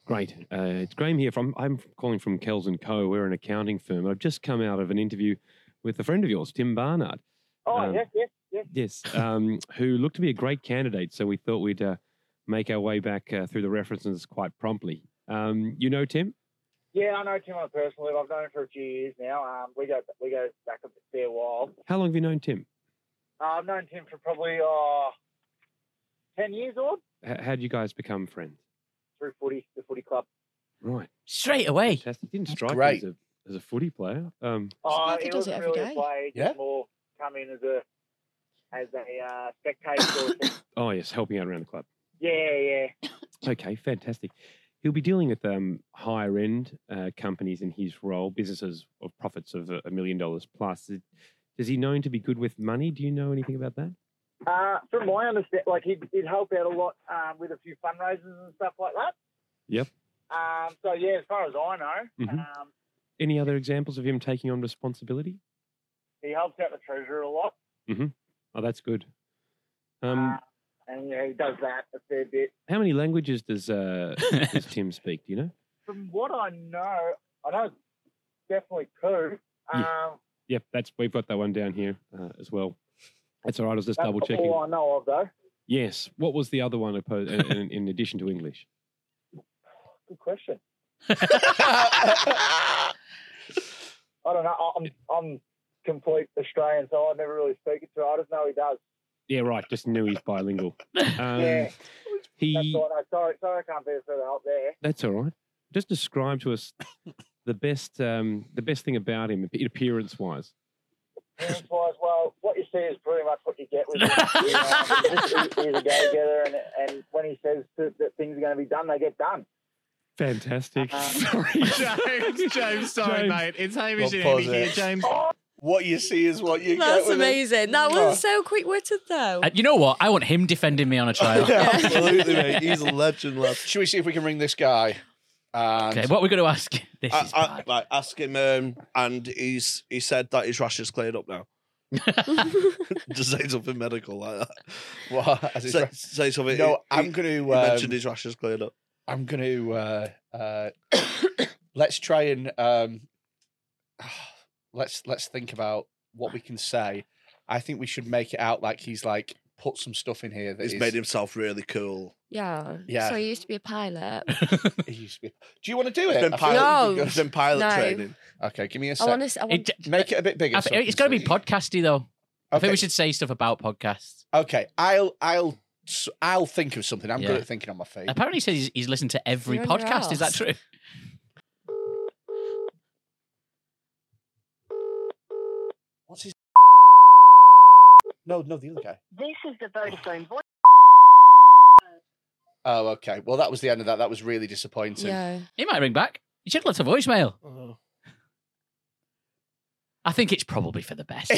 Great. It's Graham here. I'm calling from Kells & Co. We're an accounting firm. I've just come out of an interview with a friend of yours, Tim Barnard. Oh, yes. Yes, who looked to be a great candidate. So we thought we'd make our way back through the references quite promptly. You know Tim? Yeah, I know Tim on a personal level. I've known him for a few years now. We go back a fair while. How long have you known Tim? I've known Tim for probably 10 years odd. How did you guys become friends? Through the footy club. Right. Straight away. Fantastic. Didn't strike great. me as a footy player. He does it every really day. a play. Yeah. Just more come in as a spectator sort of thing. Oh, yes, helping out around the club. Yeah. Okay, fantastic. He'll be dealing with higher end companies in his role, businesses of profits of $1 million plus. Is he known to be good with money? Do you know anything about that? From my understanding, like he'd help out a lot with a few fundraisers and stuff like that. Yep. So yeah, as far as I know, Mhm. Any other examples of him taking on responsibility? he helps out the treasurer a lot, Oh, that's good. and he does that a fair bit. How many languages does Tim speak? Do you know? From what I know definitely two. Yep, we've got that one down here as well. That's all right. I was just double checking. All I know of though. Yes. What was the other one in addition to English? Good question. I don't know. I'm complete Australian, so I never really speak it to him. I just know he does. Yeah, right. Just knew he's bilingual. Yeah. He. That's all I know. Sorry, I can't be further help there. That's all right. Just describe to us the best thing about him, appearance-wise. Appearance-wise, well, what you see is pretty much what you get with him. He's a go-getter, and when he says that things are going to be done, they get done. Fantastic. Sorry, James. Sorry, mate. It's Hamish and pause Andy here, it. James. What you see is what you get. That's with him. amazing. That was so quick-witted, though. You know what? I want him defending me on a trial. Absolutely, mate. He's a legend, lad. Should we see if we can ring this guy? Okay, what are we going to ask? This is bad. Right, ask him, and he said that his rash is cleared up now. Just say something medical like that. What? Say something. No, I'm going to... He mentioned his rash is cleared up. I'm going to... let's try and... let's think about what we can say. I think we should make it out like he's put some stuff in here that He's made himself really cool. Yeah. Yeah. So he used to be a pilot. He used to be. Do you want to do it? He's been I feel pilot, No. he's been pilot No. training. Okay, give me a I sec. want to. Make it a bit bigger. I think it's got to be podcasty, though. I think Okay. we should say stuff about podcasts. Okay, I'll think of something. I'm Yeah. good at thinking on my feet. Apparently, he says he's listened to every You're on your podcast. Is that arse. true? What's his? No, the other guy. This is the Vodafone voice. Oh, okay. Well, that was the end of that. That was really disappointing. Yeah. He might ring back. You should have left a voicemail. Oh. I think it's probably for the best.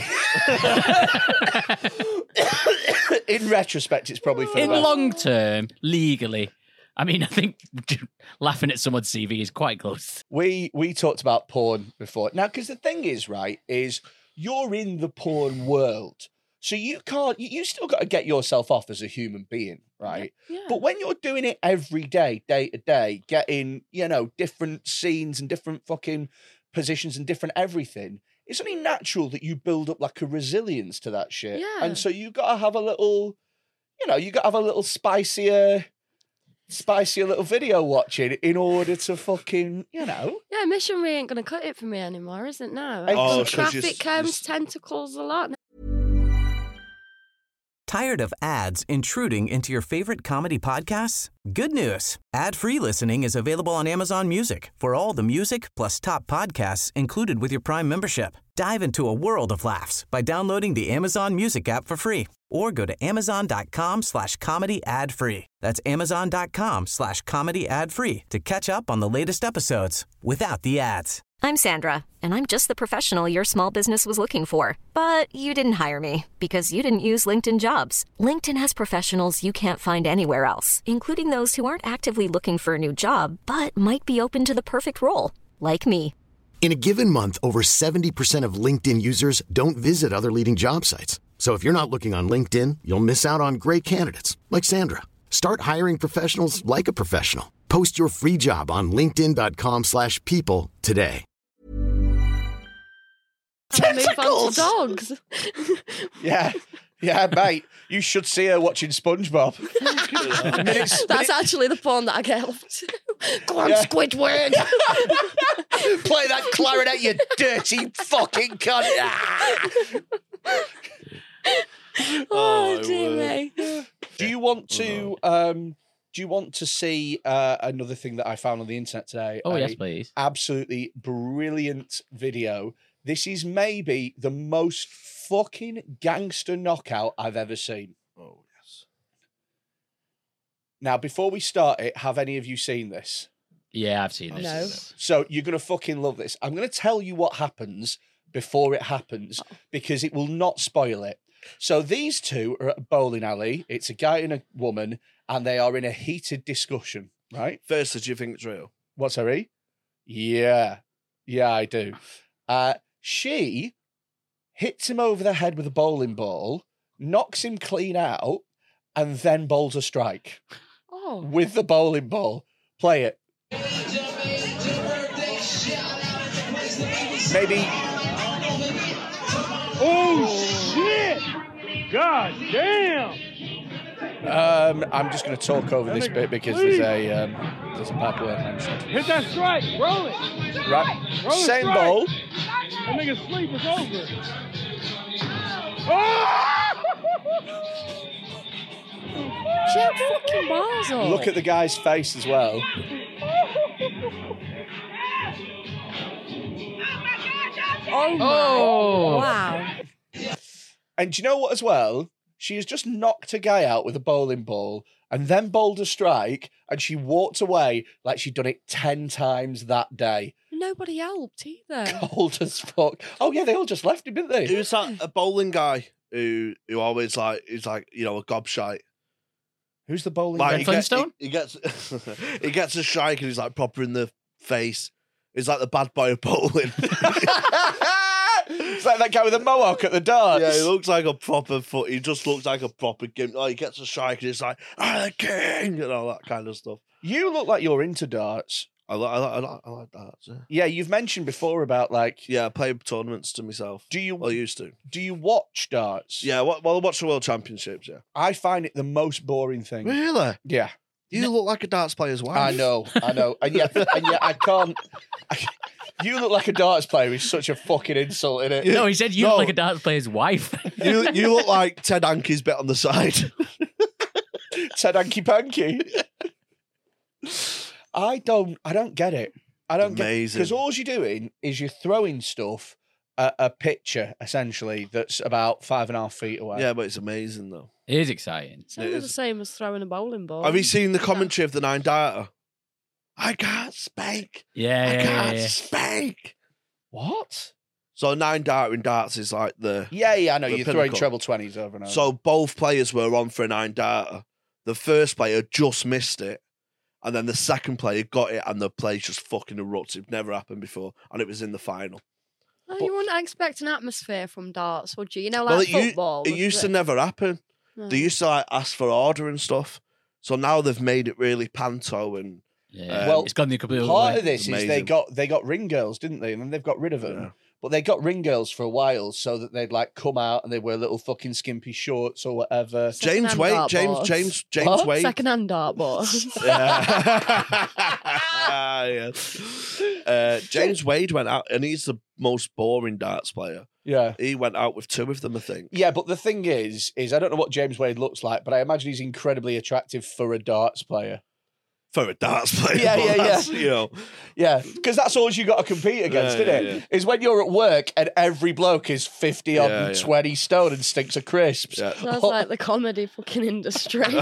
In retrospect, it's probably for the In best. long term, legally. I mean, I think laughing at someone's CV is quite close. We talked about porn before. Now, because the thing is, right, is you're in the porn world. So you can't, you still got to get yourself off as a human being, right? Yeah. But when you're doing it every day, day to day, getting, different scenes and different fucking positions and different everything, it's only natural that you build up like a resilience to that shit. Yeah. And so you got to have a little, you got to have a little spicier little video watching in order to fucking, Yeah, missionary ain't going to cut it for me anymore, isn't it now? Oh, Traffic comes, tentacles a lot. Tired of ads intruding into your favorite comedy podcasts? Good news. Ad-free listening is available on Amazon Music for all the music plus top podcasts included with your Prime membership. Dive into a world of laughs by downloading the Amazon Music app for free or go to amazon.com/comedy ad-free. That's amazon.com/comedy ad-free to catch up on the latest episodes without the ads. I'm Sandra, and I'm just the professional your small business was looking for. But you didn't hire me because you didn't use LinkedIn Jobs. LinkedIn has professionals you can't find anywhere else, including those who aren't actively looking for a new job, but might be open to the perfect role, like me. In a given month, over 70% of LinkedIn users don't visit other leading job sites. So if you're not looking on LinkedIn, you'll miss out on great candidates like Sandra. Start hiring professionals like a professional. Post your free job on linkedin.com/people today. Move on to dogs. Yeah, mate. You should see her watching SpongeBob. That's actually the porn that I get up to. Go on, Squidward. Play that clarinet, you dirty fucking cunt. Oh, dear me. Do you want to see another thing that I found on the internet today? Oh, yes, please. Absolutely brilliant video. This is maybe the most fucking gangster knockout I've ever seen. Oh, yes. Now, before we start it, have any of you seen this? Yeah, I've seen this. No. So you're going to fucking love this. I'm going to tell you what happens before it happens because it will not spoil it. So these two are at a bowling alley. It's a guy and a woman, and they are in a heated discussion, right? Firstly, do you think it's real? What's her E? Yeah, I do. She hits him over the head with a bowling ball, knocks him clean out, and then bowls a strike with the bowling ball. Play it. Maybe. Oh, shit! God damn! I'm just going to talk over this bit because there's a bad word mentioned. Hit that strike! Roll it! Right. Roll Same strike. ball. That nigga's sleep is over. Oh! She had fucking bars on. Look at the guy's face as well. Oh, wow. And do you know what as well? She has just knocked a guy out with a bowling ball and then bowled a strike, and she walked away like she'd done it 10 times that day. Nobody helped either. Cold as fuck. Oh yeah, they all just left him, didn't they? Who's that? A bowling guy who always is like a gobshite. Who's the bowling Like, guy? he gets he gets a strike and he's like proper in the face. He's like the bad boy of bowling. It's like that guy with the mohawk at the darts. Yeah, he looks like a proper foot. He just looks like a proper gimp. Like, he gets a strike and it's like, the king, and all that kind of stuff. You look like you're into darts. I like darts. Yeah. Yeah, you've mentioned before about like. Yeah, I play tournaments to myself. I used to. Do you watch darts? Yeah, well, I watch the World Championships. Yeah. I find it the most boring thing. Really? Yeah. You look like a darts player's wife. I know, and yet I can't. You look like a darts player is such a fucking insult, innit? No, he said you look like a darts player's wife. You look like Ted Hankey's bit on the side. Ted Hanky Panky. I don't get it. I don't get it. Because all you're doing is you're throwing stuff at a picture, essentially, that's about 5.5 feet away. Yeah, but it's amazing, though. It is exciting. It's the same as throwing a bowling ball. Have you seen the commentary of the 9-darter? I can't speak. Yeah, I yeah, can't yeah. speak. What? So 9-darter in darts is like the... Yeah, I know. the You're throwing pinnacle. treble 20s over and over. So both players were on for a 9-darter. The first player just missed it. And then the second player got it and the place just fucking erupted. It never happened before. And it was in the final. Oh, you wouldn't expect an atmosphere from darts, would you? You know, like football. It used to never happen. No. They used to like ask for order and stuff. So now they've made it really panto and well, it's gone the complete part way. of this is they got ring girls, didn't they? And then they've got rid of them. Yeah. But they got ring girls for a while so that they'd like come out and they wear little fucking skimpy shorts or whatever. James Wade. What? Wade. Second-hand dartboard. James Wade went out, and he's the most boring darts player. Yeah. He went out with 2 of them, I think. Yeah, but the thing is I don't know what James Wade looks like, but I imagine he's incredibly attractive for a darts player. For a darts player. Yeah. You know. Yeah, because that's all you got to compete against, Yeah, isn't it? yeah. Is when you're at work and every bloke is 50 odd Yeah, and yeah. 20 stone and stinks of crisps. Yeah. Sounds like the comedy fucking industry. Do you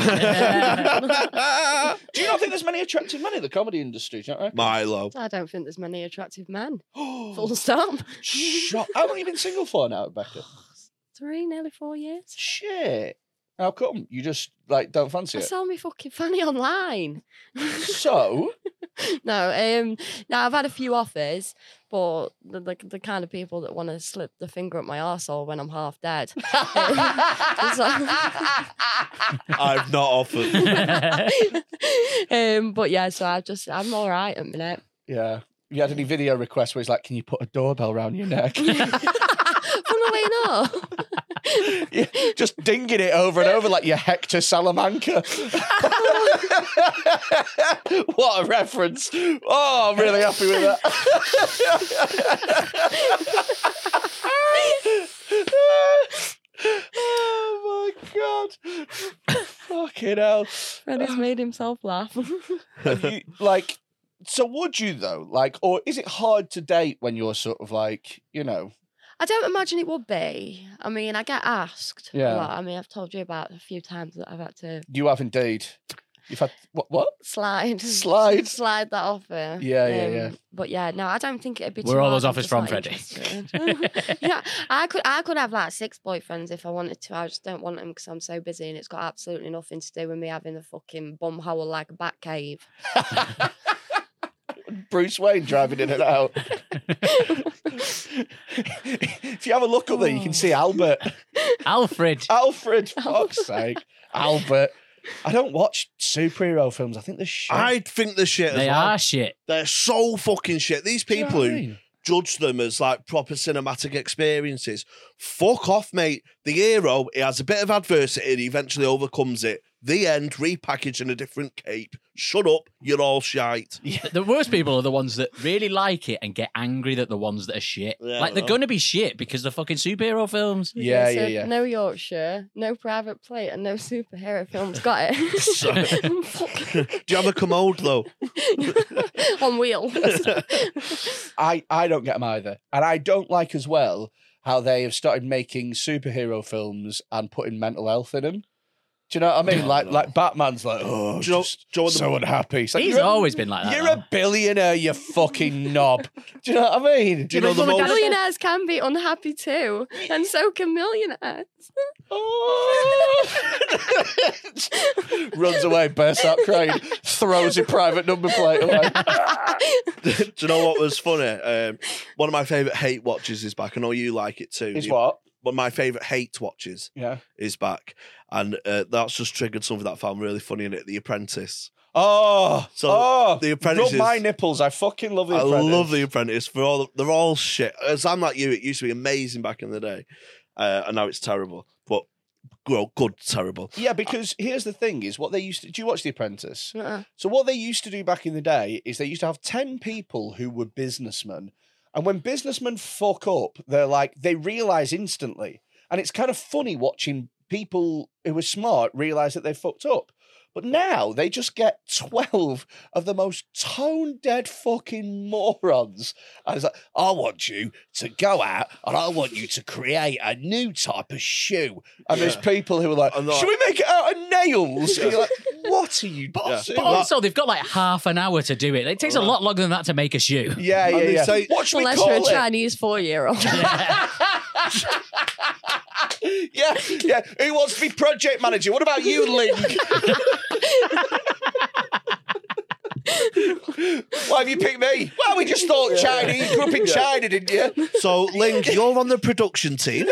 not think there's many attractive men in the comedy industry? Do you not reckon? Milo. I don't think there's many attractive men. Full stop. How long have you been single for now, Rebecca? 3, nearly 4 years. Shit. How come? You just, like, don't fancy I it? saw me fucking fanny online. So? No, I've had a few offers, But the kind of people that want to slip the finger up my arsehole when I'm half dead. I've not offered. But yeah, so I'm all right at the minute. Yeah. You had any video requests where he's like, can you put a doorbell around your neck? Funnily enough. Yeah, just dinging it over and over like your Hector Salamanca. What a reference. Oh, I'm really happy with that. Oh, my God. Fucking hell. Freddie's made himself laugh. Have you, so would you, though? Or is it hard to date when you're sort of like, you know... I don't imagine it would be. I mean, I get asked. Yeah. A lot. I mean, I've told you about a few times that I've had to... You have indeed. You've had... What? Slide that offer. Yeah. But yeah, no, I don't think it'd be too Where are all hard. those offers from, I'm Freddie? just not interested. Yeah, I could have like 6 boyfriends if I wanted to. I just don't want them because I'm so busy and it's got absolutely nothing to do with me having a fucking bum hole like a bat cave. Bruce Wayne driving in and out. If you have a look up there, you can see Albert. Alfred, fuck's sake. Albert. I don't watch superhero films. I think they're shit. I think they're shit as well. They are shit. They're so fucking shit. These people you know what I who mean? judge them as like proper cinematic experiences, fuck off, mate. The hero, he has a bit of adversity and he eventually overcomes it. The end, repackaged in a different cape. Shut up, you're all shite. The worst people are the ones that really like it and get angry that the ones that are shit. Yeah, like, they're going to be shit because they're fucking superhero films. Yeah. No Yorkshire, no Private Plate, and no superhero films. Got it. Do you have a commode, though? On wheels. I don't get them either. And I don't like as well how they have started making superhero films and putting mental health in them. Do you know what I mean? Like Batman's like, oh, Do you know what so unhappy. It's like, He's always been like that. You're a billionaire, you fucking knob. Do you know what I mean? Do you know the most... Billionaires can be unhappy too, and so can millionaires. Runs away, bursts out crying, throws your private number plate away. Do you know what was funny? One of my favourite hate watches is back. I know you like it too. Is what? One of my favourite hate watches is back. And that's just triggered something that I found really funny in it, The Apprentice. The Apprentice. Rub my nipples. I fucking love The Apprentice. I love The Apprentice. They're all shit. As I'm like you, it used to be amazing back in the day. And now it's terrible. But, well, good, terrible. Yeah, because here's the thing is what they used to... Do you watch The Apprentice? Uh-uh. So what they used to do back in the day is they used to have 10 people who were businessmen. And when businessmen fuck up, they realise instantly. And it's kind of funny watching people who are smart realise that they fucked up. But now they just get 12 of the most tone-dead fucking morons. And it's like, I want you to go out and I want you to create a new type of shoe. And there's people who are like, should we make it out of nails? And you're like, what are you doing? But also, they've got like half an hour to do it. It takes a lot longer than that to make a shoe. Yeah. Say, what should we Unless call you're a it? Chinese 4-year-old. Yeah. Who wants to be project manager? What about you, Link? Why have you picked me? Well, we just thought Chinese. You grew up in China, didn't you? So, Link, you're on the production team.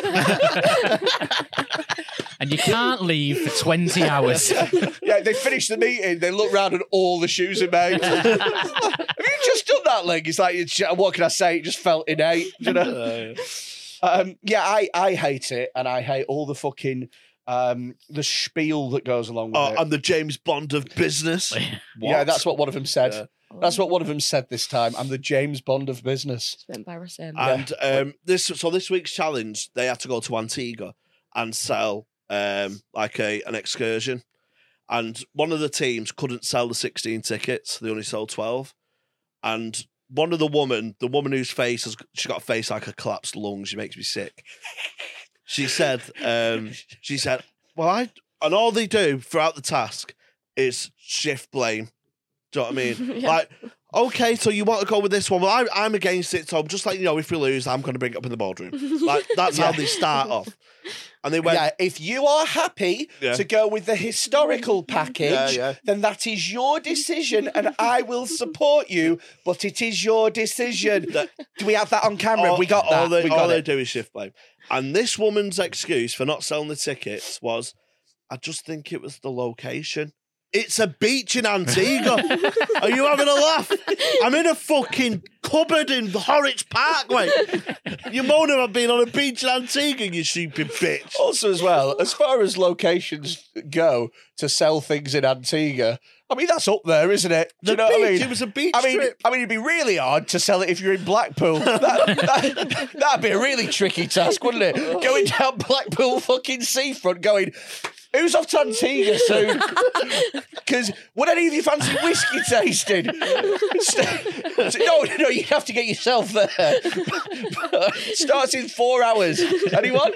And you can't leave for 20 hours. Yeah, they finish the meeting, they look round and all the shoes are made. Have you just done that, Link? It's like, what can I say? It just felt innate, you know? I hate it, and I hate all the fucking the spiel that goes along with it. I'm the James Bond of business. Yeah, that's what one of them said. Yeah. That's what one of them said this time. I'm the James Bond of business. It's a bit embarrassing. And this week's challenge, they had to go to Antigua and sell an excursion. And one of the teams couldn't sell the 16 tickets. They only sold 12. And one of the woman whose face she got a face like a collapsed lung. She makes me sick. She said, well, and all they do throughout the task is shift blame. Do you know what I mean? Yeah. Like, okay, so you want to go with this one? Well, I'm against it, so I'm just like, if we lose, I'm going to bring it up in the boardroom. Like, that's how they start off. And they went, if you are happy to go with the historical package, then that is your decision and I will support you, but it is your decision. Do we have that on camera? We got that. All they do is shift blame. And this woman's excuse for not selling the tickets was, I just think it was the location. It's a beach in Antigua. Are you having a laugh? I'm in a fucking cupboard in Horwich Parkway. You're moaning about being on a beach in Antigua, you stupid bitch. Also, as well, as far as locations go to sell things in Antigua, I mean, that's up there, isn't it? Do you know what I mean? It was a beach trip. I mean, it'd be really hard to sell it if you're in Blackpool. That'd be a really tricky task, wouldn't it? Going down Blackpool fucking seafront going... Who's off to Antigua soon? Because would any of you fancy whiskey tasting? No, you have to get yourself there. Starts in 4 hours. Anyone?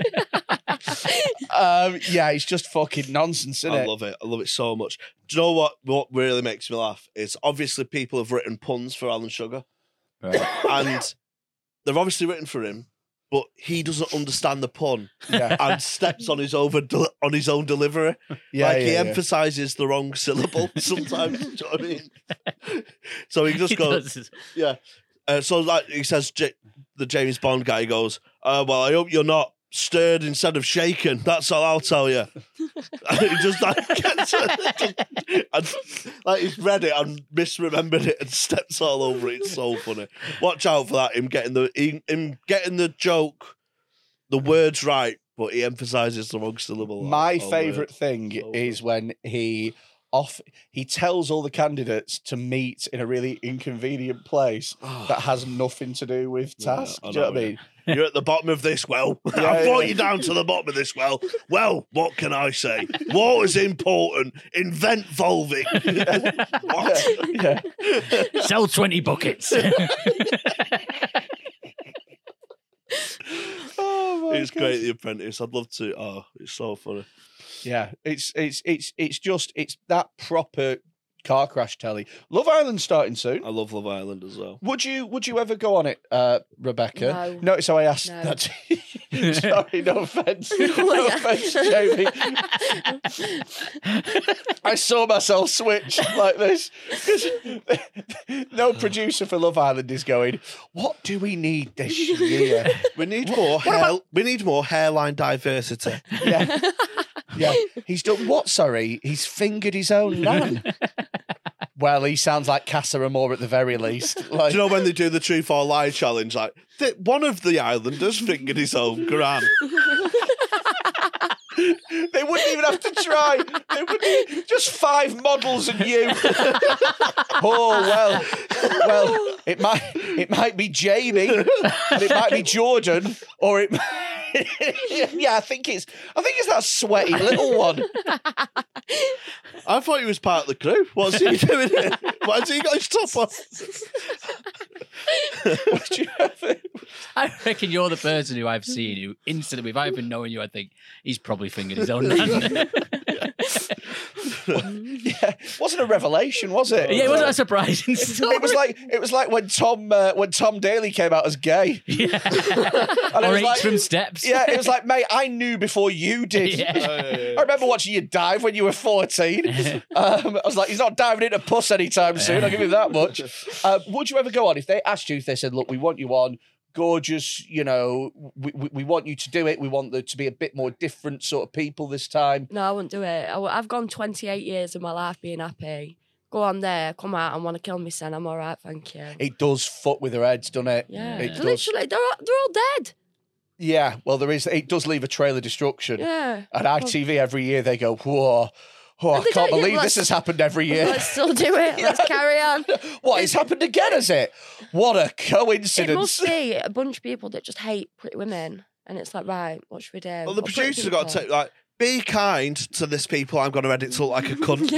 It's just fucking nonsense, isn't it? I love it. I love it so much. Do you know what really makes me laugh? Is obviously people have written puns for Alan Sugar. Right. And they've obviously written for him. But he doesn't understand the pun and steps on his own delivery. He emphasises the wrong syllable sometimes. Do you know what I mean? So he just goes, so like he says, the James Bond guy goes, well, I hope you're not stirred instead of shaken. That's all I'll tell you. And he just like gets it, and like he's read it and misremembered it and steps all over it. It's so funny. Watch out for that. Him getting the joke, the words right, but he emphasises the wrong syllable. My favourite thing is when he tells all the candidates to meet in a really inconvenient place that has nothing to do with task. Do you know what I mean? You're at the bottom of this well. I brought you down to the bottom of this well. Well, what can I say? Water's important. Invent Volvic. What? Sell 20 buckets. It's great, The Apprentice. I'd love to. Oh, it's so funny. Yeah, it's that proper car crash telly. Love Island's starting soon. I love Love Island as well. Would you ever go on it, Rebecca? No. So I asked that. Sorry, no offence. No offence, Jamie. I saw myself switch like this. No producer for Love Island is going, what do we need this year? We need more hairline diversity. Yeah. Yeah, he's done what? Sorry, he's fingered his own nan. Well, he sounds like Casa Amor at the very least. Like... Do you know when they do the Truth or Lie challenge? Like, one of the islanders fingered his own gran. They wouldn't even have to try. They wouldn't. Just 5 models and you. Well, it might be Jamie, and it might be Jordan, or it. Yeah, I think it's that sweaty little one. I thought he was part of the crew. What's he doing? Why has he got his top off? I reckon you're the person who I've seen who instantly, without even knowing you, I think he's probably fingered his own nan. Yeah, wasn't a revelation, was it? Yeah, it wasn't a surprising story. It was like when Tom Daly came out as gay. Yeah. And or eats from steps. Yeah, it was like, mate, I knew before you did. Yeah. I remember watching you dive when you were 14. I was like, he's not diving into puss anytime soon, I'll give you that much. Would you ever go on if they asked you, if they said, look, we want you on, gorgeous, we want you to do it, we want there to be a bit more different sort of people this time? No, I wouldn't do it. I've gone 28 years of my life being happy. Go on there, come out and want to kill me, son. I'm all right, thank you. It does fuck with their heads, doesn't it? Yeah, it does. literally, they're all dead. Yeah, well, it does leave a trail of destruction. Yeah. At ITV every year they go, whoa. Oh, I can't believe this has happened every year. Let's still do it. Let's carry on. What, it's happened again, has it? What a coincidence. It must be a bunch of people that just hate pretty women. And it's like, right, what should we do? Well, the producers have got to take, like, be kind to this people. I'm going to edit to look like a cunt.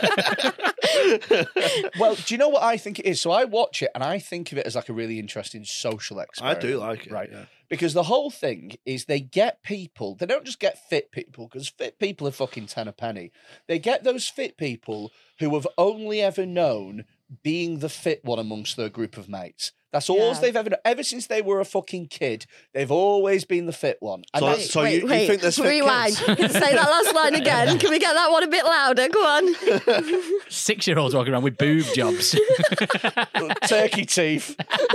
Well, do you know what I think it is? So I watch it and I think of it as like a really interesting social experiment. I do like it. Right. Yeah. Because the whole thing is they get people, they don't just get fit people, because fit people are fucking 10 a penny. They get those fit people who have only ever known being the fit one amongst their group of mates. That's all they've ever since they were a fucking kid. They've always been the fit one. And you think there's fit rewind. kids? Can you say that last line again? Can we get that one a bit louder? Go on. 6-year-olds walking around with boob jobs. Turkey teeth.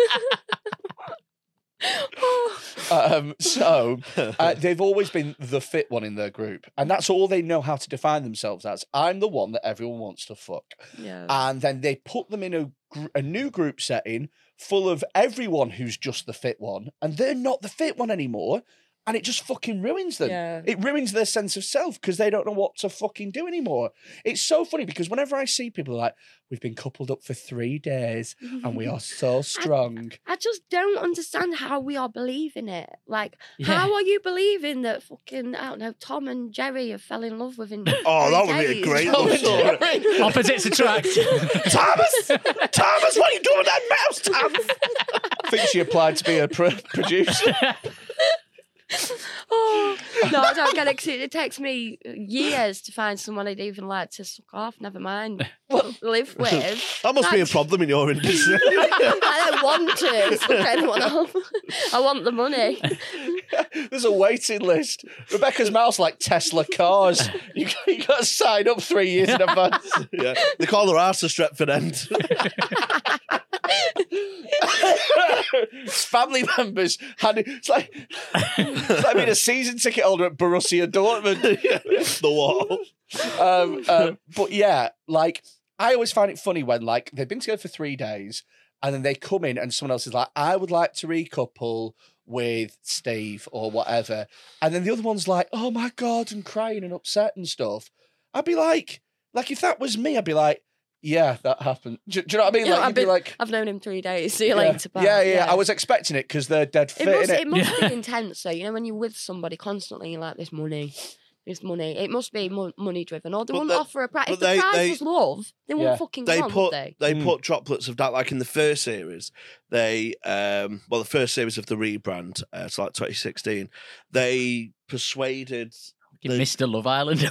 They've always been the fit one in their group, and that's all they know how to define themselves as. I'm the one that everyone wants to fuck. Yeah. And then they put them in a new group setting full of everyone who's just the fit one, and they're not the fit one anymore. And it just fucking ruins them. Yeah. It ruins their sense of self because they don't know what to fucking do anymore. It's so funny because whenever I see people like, we've been coupled up for 3 days and we are so strong. I just don't understand how we are believing it. Like, Yeah. how are you believing that fucking, I don't know, Tom and Jerry have fell in love within Oh, that 3 would be a days? great love story. Opposites attract. Thomas, what are you doing with that mouse, Tom? I think she applied to be a producer. Oh, no, I don't get it 'cause it takes me years to find someone I'd even like to suck off, never mind live with. That must be a That's- problem in your industry. I don't want to suck anyone off. I want the money. There's a waiting list. Rebecca's mouth's like Tesla cars. You got to sign up 3 years in advance. Yeah, they call her arse a Stretford End. It's family members. It's like being a season ticket holder at Borussia Dortmund. The wall. But yeah, like I always find it funny when like they've been together for 3 days and then they come in and someone else is like, I would like to recouple with Steve or whatever. And then the other one's like, oh my God, and crying and upset and stuff. I'd be like if that was me, I'd be like, yeah, that happened. Do you know what I mean? Yeah, Like, you'd be like, I've known him 3 days. See you yeah. later. Bye. Yeah. I was expecting it because they're dead fit. It must be intense, though. You know, when you're with somebody constantly, you're like, this money. It must be money driven, or they wouldn't offer a price. If the prize was love, they wouldn't fucking go on, would they? They put droplets of that, like in the first series. They, the first series of the rebrand, it's like 2016. They persuaded. Mr. Love Island.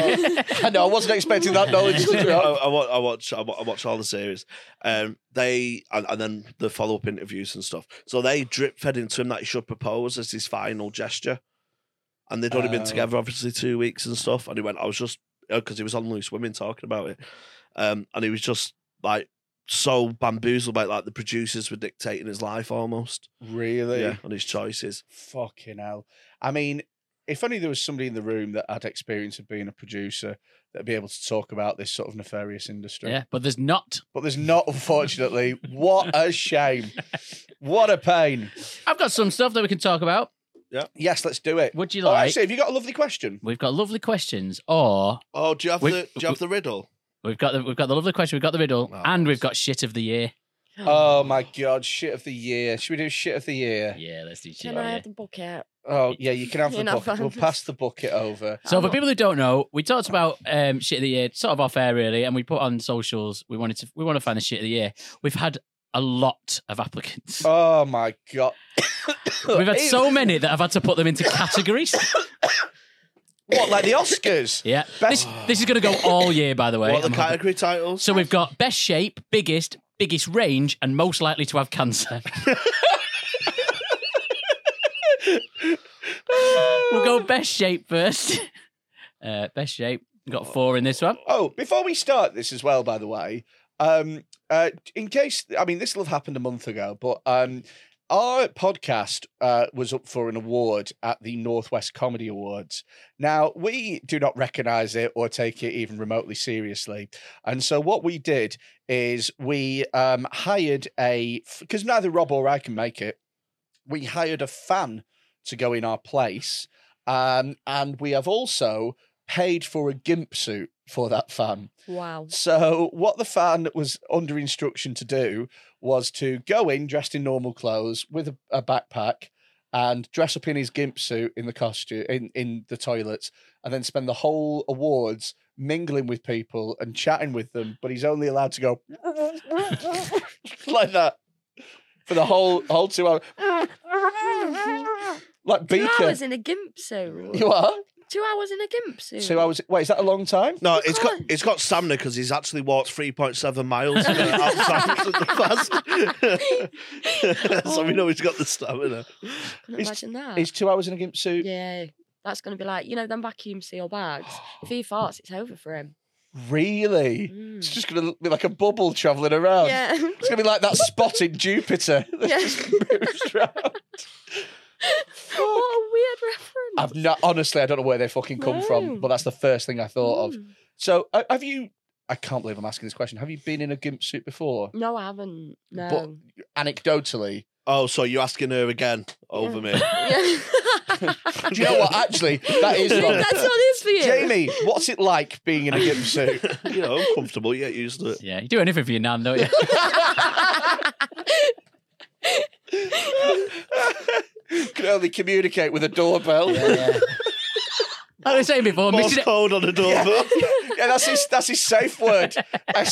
I know, I wasn't expecting that knowledge. I watch all the series. And then the follow up interviews and stuff. So they drip fed into him that he should propose as his final gesture. And they'd only been together obviously 2 weeks and stuff. And he went, I was just because he was on Loose Women talking about it, and he was just like so bamboozled by like the producers were dictating his life almost. Really? Yeah, and his choices. Fucking hell. I mean, if only there was somebody in the room that had experience of being a producer that'd be able to talk about this sort of nefarious industry. Yeah, but there's not. Unfortunately. What a shame. What a pain. I've got some stuff that we can talk about. Yeah. Yes, let's do it. Would you Oh, like? actually, have you got a lovely question? We've got lovely questions, or do you have the riddle? We've got the lovely question. We've got the riddle, and we've got shit of the year. Oh my God, shit of the year. Should we do shit of the year? Yeah, let's do shit Can of the I year. have the bucket? Oh, yeah, you can have the In bucket. We'll advance. pass the bucket over. So for people who don't know, we talked about shit of the year, sort of off air really, and we put on socials. We want to find the shit of the year. We've had a lot of applicants. Oh my God. We've had so many that I've had to put them into categories. What, like the Oscars? Yeah. This is going to go all year, by the way. What are the category titles? So we've got best shape, biggest range, and most likely to have cancer. We'll go best shape first. Best shape. We've got 4 in this one. Oh, before we start this as well, by the way, in case, I mean, this will have happened a month ago, but our podcast was up for an award at the Northwest Comedy Awards. Now, we do not recognise it or take it even remotely seriously. And so what we did is we hired because neither Rob or I can make it, we hired a fan to go in our place. And we have also paid for a gimp suit for that fan. Wow. So what the fan was under instruction to do was to go in dressed in normal clothes with a backpack and dress up in his gimp suit in the costume in the toilets, and then spend the whole awards mingling with people and chatting with them, but he's only allowed to go like that for the whole 2 hours. Like Beaker. 2 hours in a gimp suit. You are? 2 hours in a gimp suit. 2 hours. Wait, is that a long time? No, it's got stamina because he's actually walked 3.7 miles outside the fast. So we know he's got the stamina. Can you imagine that? Is 2 hours in a gimp suit? Yeah, that's going to be like, them vacuum seal bags. If he farts, it's over for him. Really? It's just going to be like a bubble travelling around. Yeah. It's going to be like that spot in Jupiter that just moves around. What a weird reference. Honestly, I don't know where they fucking come from, but that's the first thing I thought of. So, have you? I can't believe I'm asking this question. Have you been in a gimp suit before? No, I haven't. No. But anecdotally. Oh, so you're asking her again over me? Yeah. Do you know what? Actually, that is. That's what it is for you. Jamie, what's it like being in a gimp suit? Comfortable. You get used to it. Yeah, you do anything for your nan, don't you? Can only communicate with a doorbell. Yeah. Like I was saying before, Morse code on a doorbell. Yeah, that's his safe word. SOS ...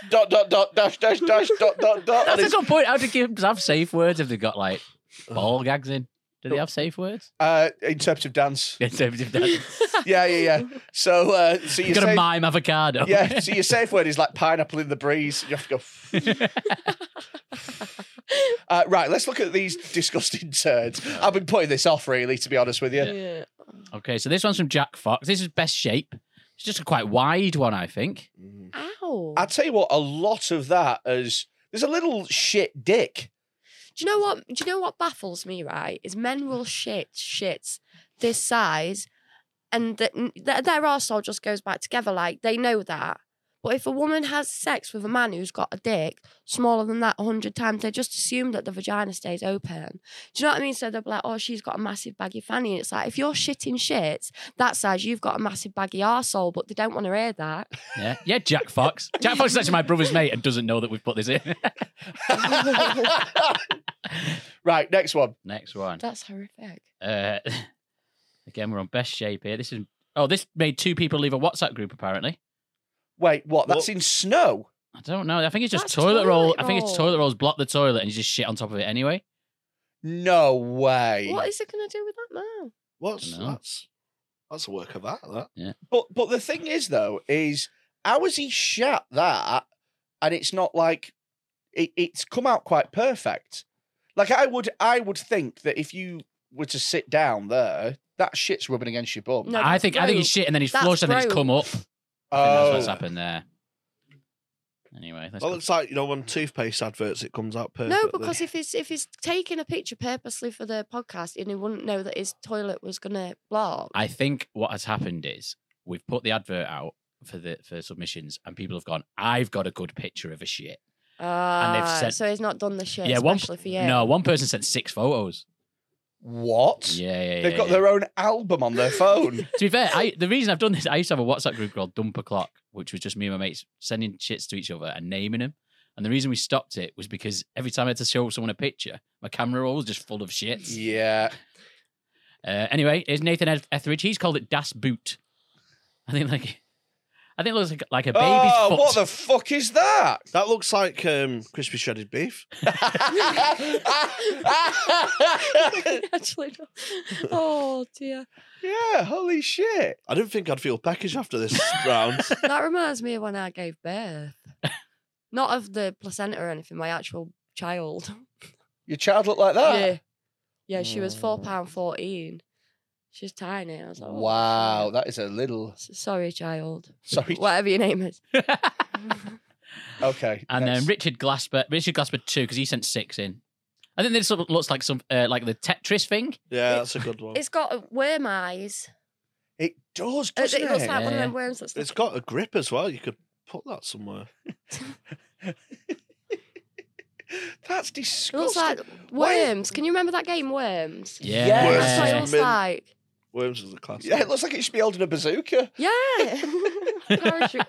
Dash dash dash ... That's a good point. How do gimps have safe words if they've got like ball gags in? Do they have safe words? Interpretive dance. Interpretive dance. Yeah. So you got to mime avocado. Yeah. So your safe word is like pineapple in the breeze. You have to go. Right. Let's look at these disgusting turds. I've been putting this off, really, to be honest with you. Yeah. Okay, so this one's from Jack Fox. This is best shape. It's just a quite wide one, I think. Ow. I'll tell you what. A lot of that is there's a little shit dick. Do you know what baffles me, right? Is men will shits this size and their arsehole just goes back together. Like, they know that. But if a woman has sex with a man who's got a dick smaller than that 100 times, they just assume that the vagina stays open. Do you know what I mean? So they'll be like, oh, she's got a massive baggy fanny. And it's like, if you're shitting shits that size, you've got a massive baggy arsehole, but they don't want to hear that. Yeah, Jack Fox. Jack Fox is actually my brother's mate and doesn't know that we've put this in. Right, next one. That's horrific. Again, we're on best shape here. This made 2 people leave a WhatsApp group, apparently. Wait, what? That's in snow? I don't know. I think it's just That's toilet roll. toilet I think it's roll. toilet rolls block the toilet and you just shit on top of it anyway. No way. What is it going to do with that now? That's a work of art, that. Yeah. But the thing is, though, is how has he shot that and it's not like it's come out quite perfect? Like I would think that if you were to sit down there, that shit's rubbing against your bum. No, I think he's shit and then he's That's flushed and then it's broke. come up. I think that's what's happened there. Anyway, Well, it's like, when toothpaste adverts, it comes out perfectly. No, because if he's taking a picture purposely for the podcast and he wouldn't know that his toilet was going to block. I think what has happened is we've put the advert out for submissions and people have gone, I've got a good picture of a shit. And they've sent, so he's not done the shit, yeah, especially for you. No, one person sent 6 photos. What? Yeah. They've got their own album on their phone. To be fair, the reason I've done this, I used to have a WhatsApp group called Dumper Clock, which was just me and my mates sending shits to each other and naming them. And the reason we stopped it was because every time I had to show someone a picture, my camera roll was just full of shits. Yeah. Anyway, here's Nathan Etheridge. He's called it Das Boot. I think it looks like a baby's foot. What the fuck is that? That looks like crispy shredded beef. Actually, no. Oh dear. Yeah, holy shit. I didn't think I'd feel peckish after this round. That reminds me of when I gave birth. Not of the placenta or anything, my actual child. Your child looked like that? Yeah. Yeah, she was £4.14. She's tiny. I was like, oh, Wow, that is a little. sorry, child. Sorry. Whatever your name is. Okay. And then Richard Glasper 2, because he sent 6 in. I think this looks like some like the Tetris thing. Yeah, that's a good one. It's got worm eyes. It does, doesn't It looks like one of them worms that's It's got a grip as well. You could put that somewhere. That's It disgusting. looks like worms. Can you remember that game, Worms? Yeah. Yes. That's what it looks like. Worms is a classic. Yeah, it looks like it should be holding a bazooka. Yeah. Parachute.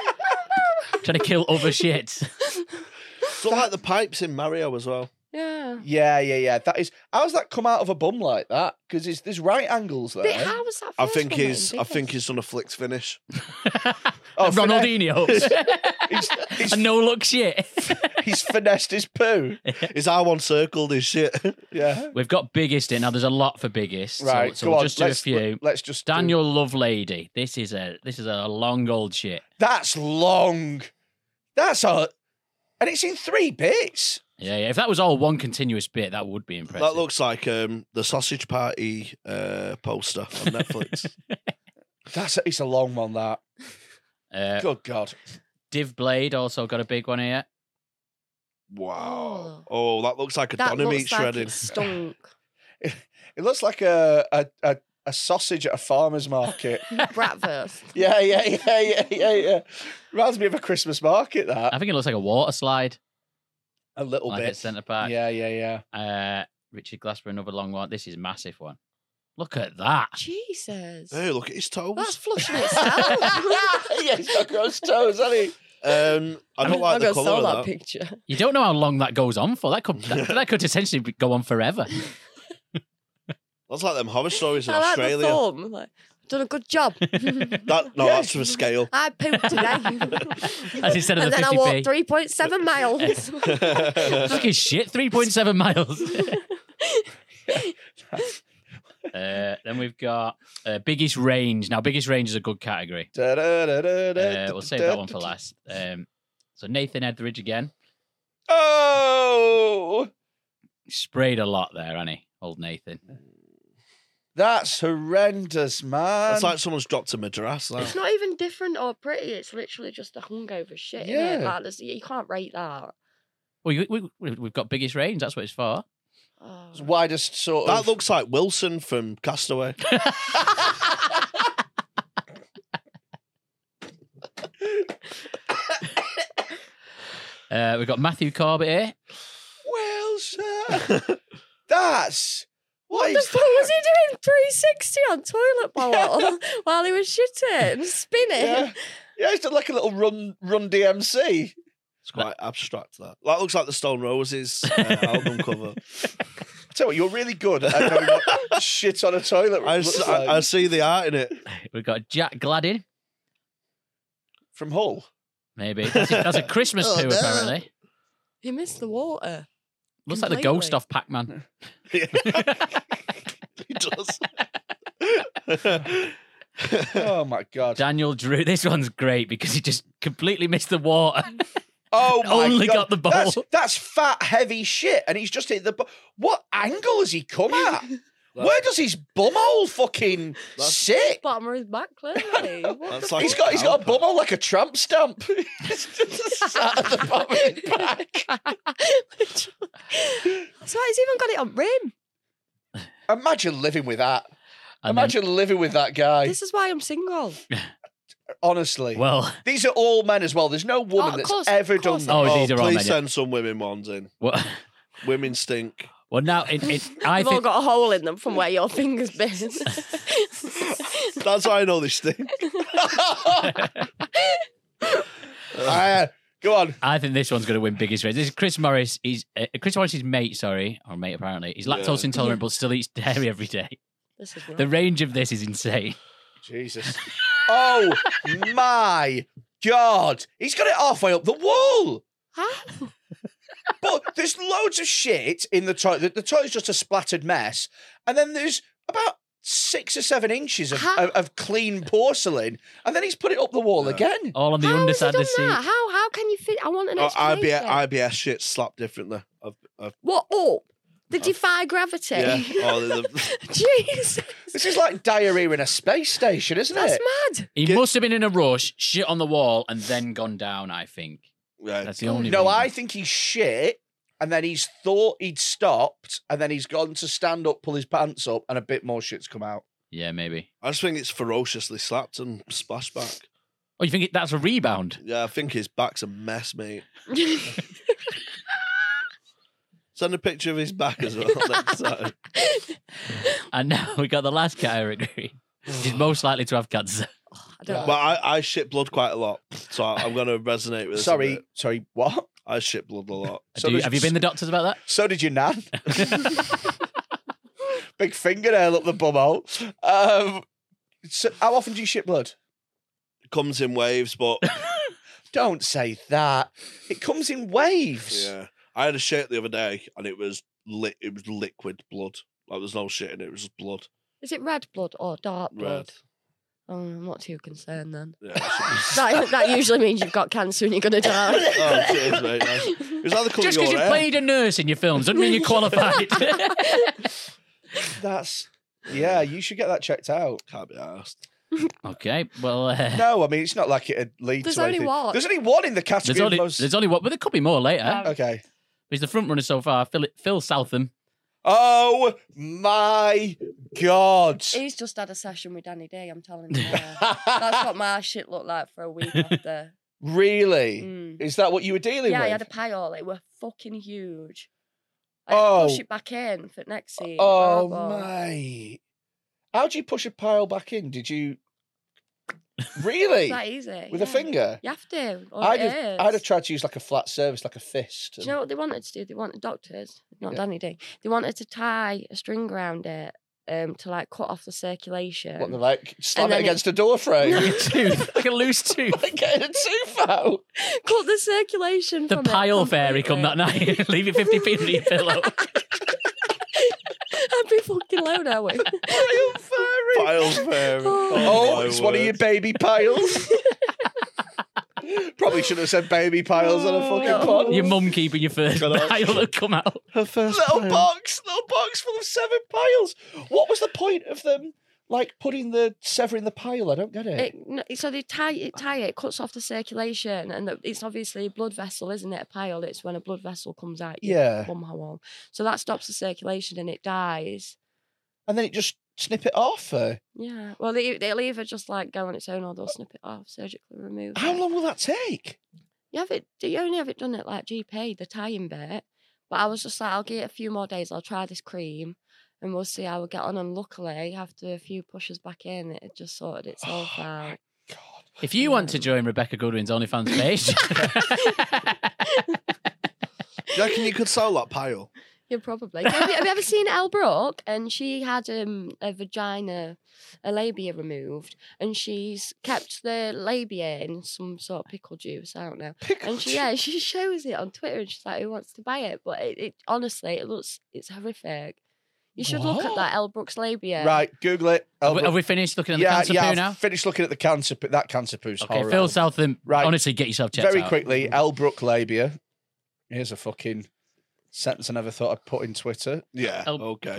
Trying to kill other shits. It's like the pipes in Mario as well. Yeah. Yeah. That is. How's that come out of a bum like that? Because there's right angles there. How was that? I think he's done a flicked finish. Ronaldinho. He's a no-look shit. He's finessed his poo. His R1 circled his shit. Yeah. We've got biggest in. Now, there's a lot for biggest. Right, So go we'll on. just do a few. Let's just Daniel Lovelady. This is a long old shit. That's long. And it's in 3 bits. Yeah. If that was all one continuous bit, that would be impressive. That looks like the Sausage Party poster on Netflix. It's a long one, that. Good God. Div Blade also got a big one here. Wow. Oh, that looks like a That doner looks meat like shredding. it stunk. It looks like a sausage at a farmer's market. Bratwurst. Yeah. Reminds me of a Christmas market, that. I think it looks like a water slide. A little like bit. At centre park. Yeah. Richard Glasper, another long one. This is a massive one. Look at that. Jesus. Hey, look at his toes. That's flushing itself. Yeah, he's got gross toes, hasn't he? I don't like the colour of that picture. You don't know how long that goes on for. That could essentially go on forever. That's like them horror stories in I like Australia. the thumb. Like, done a good job. That's for scale. I pooped today. That's instead of and the then 50p. I walked 3.7 miles. Fucking shit, 3.7 miles. Then we've got biggest range. Now, biggest range is a good category. We'll save that one for last. So Nathan Etheridge again. Oh! Sprayed a lot there, hasn't he? Old Nathan. That's horrendous, man. It's like someone's dropped a madras. It's not even different or pretty. It's literally just a hungover shit. Yeah. Innit? Like, you can't rate that. Well, we've got biggest range. That's what it's for. It's widest sort of. That looks like Wilson from Castaway. We've got Matthew Corbett here. Wilson. That's. What the fuck was he doing 360 on toilet bowl while he was shitting, spinning? Yeah, he's done like a little run DMC. It's quite abstract, that. That looks like the Stone Roses album cover. I tell you what, you're really good at knowing what shit on a toilet looks like. I see the art in it. We've got Jack Gladden. From Hull? Maybe. That's a Christmas poo, apparently. You missed the water. Looks like the ghost off Pac-Man. He does. Oh, my God. Daniel Drew. This one's great because he just completely missed the water. Oh, my Only God. got the ball. That's fat, heavy shit, and he's just hit the... What angle has he come at? Where does his bumhole fucking sit? Bottom of his back, clearly. Like he's got a bumhole like a tramp stamp. It's just sat at the bottom of his back. So he's even got it on rim. Imagine living with that. And Imagine living with that guy. This is why I'm single. Honestly. Well, these are all men as well. There's no woman that's ever done that. Oh, these are all please men. send some women ones in. What? Women stink. Well, now I They've all think got a hole in them from where your finger's been. That's how I know they stink. Go on. I think this one's going to win biggest race. This is Chris Morris. He's Chris Morris's mate. Or mate apparently. He's lactose intolerant, but still eats dairy every day. This is The range of this is insane. Jesus. Oh my God. He's got it halfway up the wall. How? But there's loads of shit in the toilet. The toilet's just a splattered mess. And then there's about 6 or 7 inches of clean porcelain. And then he's put it up the wall again. All on the How underside of has the he done seat. that? How can you fit? I want an explanation. IBS shit slapped differently. What up? The defy gravity. Yeah. Jesus. This is like diarrhea in a space station, isn't That's it? mad. He must have been in a rush, shit on the wall, and then gone down, I think. Right. That's the only No, reason. I think he's shit, and then he's thought he'd stopped, and then he's gone to stand up, pull his pants up, and a bit more shit's come out. Yeah, maybe. I just think it's ferociously slapped and splashed back. Oh, you think that's a rebound? Yeah, I think his back's a mess, mate. Send a picture of his back as well next time. And now we got the last category. He's most likely to have cancer. But I shit blood quite a lot, so I'm going to resonate with this. a bit. Sorry, what? I shit blood a lot. Have you been the doctors about that? So did your nan. Big fingernail up the bumhole. So how often do you shit blood? It comes in waves, but don't say that. It comes in waves. Yeah, I had a shit the other day, and it was liquid blood. Like there's no shit in it. It was just blood. Is it red blood or dark blood? Red. Oh, I'm not too concerned then. Yeah, that usually means you've got cancer and you're going to die. Oh, cheers, mate. Nice. It was like the colour Just of because your you hair. played a nurse in your films doesn't mean you're qualified. Yeah, you should get that checked out. Can't be asked. Okay, well... No, I mean, it's not like it'd lead There's to only anything. one. There's only one in the category. There's only one, but there could be more later. Okay. He's the front runner so far, Phil Southam. Oh my God. He's just had a session with Danny D, I'm telling you. That's what my shit looked like for a week after. Really? Is that what you were dealing Yeah, with? I had a pile. It were fucking huge. I had to push it back in for next season. Oh, mate. How do you push a pile back in? Did you... Really? It's that easy. With a finger? You have to. or I'd it have is. tried to use like a flat surface, like a fist. Do you know what they wanted to do? They wanted doctors, not Danny D. They wanted to tie a string around it to like cut off the circulation. What, they like slam And it then against a door frame? Like a tooth, like a loose tooth. Like getting a tooth out. Cut the circulation The from pile it fairy come that completely. night. Leave it 50p under your pillow. I'd be fucking low now. Piles fairy. Oh, my it's one of word. your baby piles. Probably should have said baby piles on a fucking pod. Your mum keeping your first pile that come out. Her first little box full of 7 piles. What was the point of them like severing the pile? I don't get it. So they tie it, it cuts off the circulation, and it's obviously a blood vessel, isn't it? A pile. It's when a blood vessel comes out. Yeah. Bumhole. So that stops the circulation and it dies. And then it just snip it off. Yeah. Well, they'll either just like go on its own or they'll snip it off, surgically remove. How long will that take? You only have it done at like GP, the tying bit. But I was just like, I'll give it a few more days. I'll try this cream, and we'll see how we get on. And luckily, after a few pushes back in, it just sorted itself out. If you want to join Rebecca Goodwin's OnlyFans page, Do you reckon you could sell that pile? Yeah, probably. Have you ever seen Elle Brooke? And she had a labia removed, and she's kept the labia in some sort of pickle juice. I don't know. And she shows it on Twitter, and she's like, "Who wants to buy it?" But it honestly, it's horrific. You should look at that Elle Brooks labia. Right, Google it. have we finished looking at the cancer poo I've now? finished looking at the cancer poo. That cancer poo's Okay, horrible. Phil Southam, Right. honestly, get yourself checked Very out. quickly, Elle Brooke labia. Here's a fucking sentence I never thought I'd put in Twitter. Yeah, Elle okay.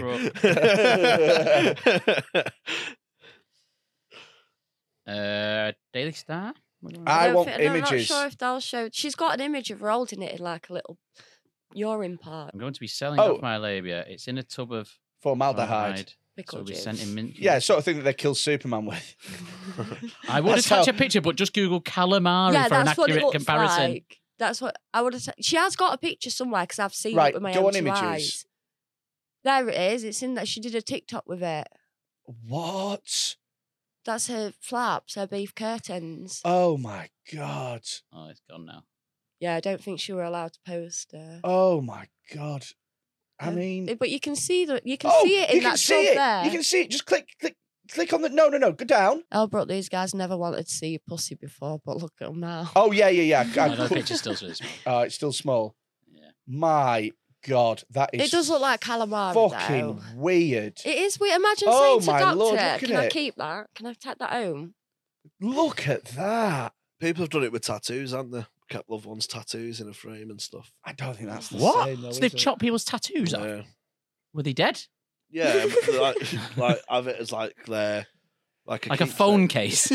Daily Star? I want I'm images. not sure if they'll show. She's got an image of her holding it in like a little urine part. I'm going to be selling Oh. off my labia. It's in a tub of Formaldehyde. Pickle So we juice. sent in mint. Yeah, sort of thing that they killed Superman with. I would That's attach how- a picture, but just Google calamari Yeah, for an that's what it accurate looks comparison. like. That's what I would have. She has got a picture somewhere because I've seen Right, it with my go own on two images. eyes. There it is. It's in that. She did a TikTok with it. What? That's her flaps, her beef curtains. Oh my God. Oh, it's gone now. Yeah, I don't think she were allowed to post her. Oh my God. I mean, But you can see that. You can oh, see it in you can that see tub it. there. You can see it. Just click on the. No. Go down. Elle Brooke, these guys never wanted to see your pussy before, but look at them now. Oh yeah. No, that picture's still really small. It's still small. Yeah. My God, that is. It does look like calamari. fucking though. weird. It is weird. Imagine Oh, saying to my doctor, Lord, look at "Can I it. keep that? Can I take that home?" Look at that. People have done it with tattoos, haven't they? Kept loved ones' tattoos in a frame and stuff. I don't think that's the What? same. Though, So they've is it? chopped people's tattoos off? Yeah. Were they dead? Yeah, like have it as like their like Like a keepsake. phone case?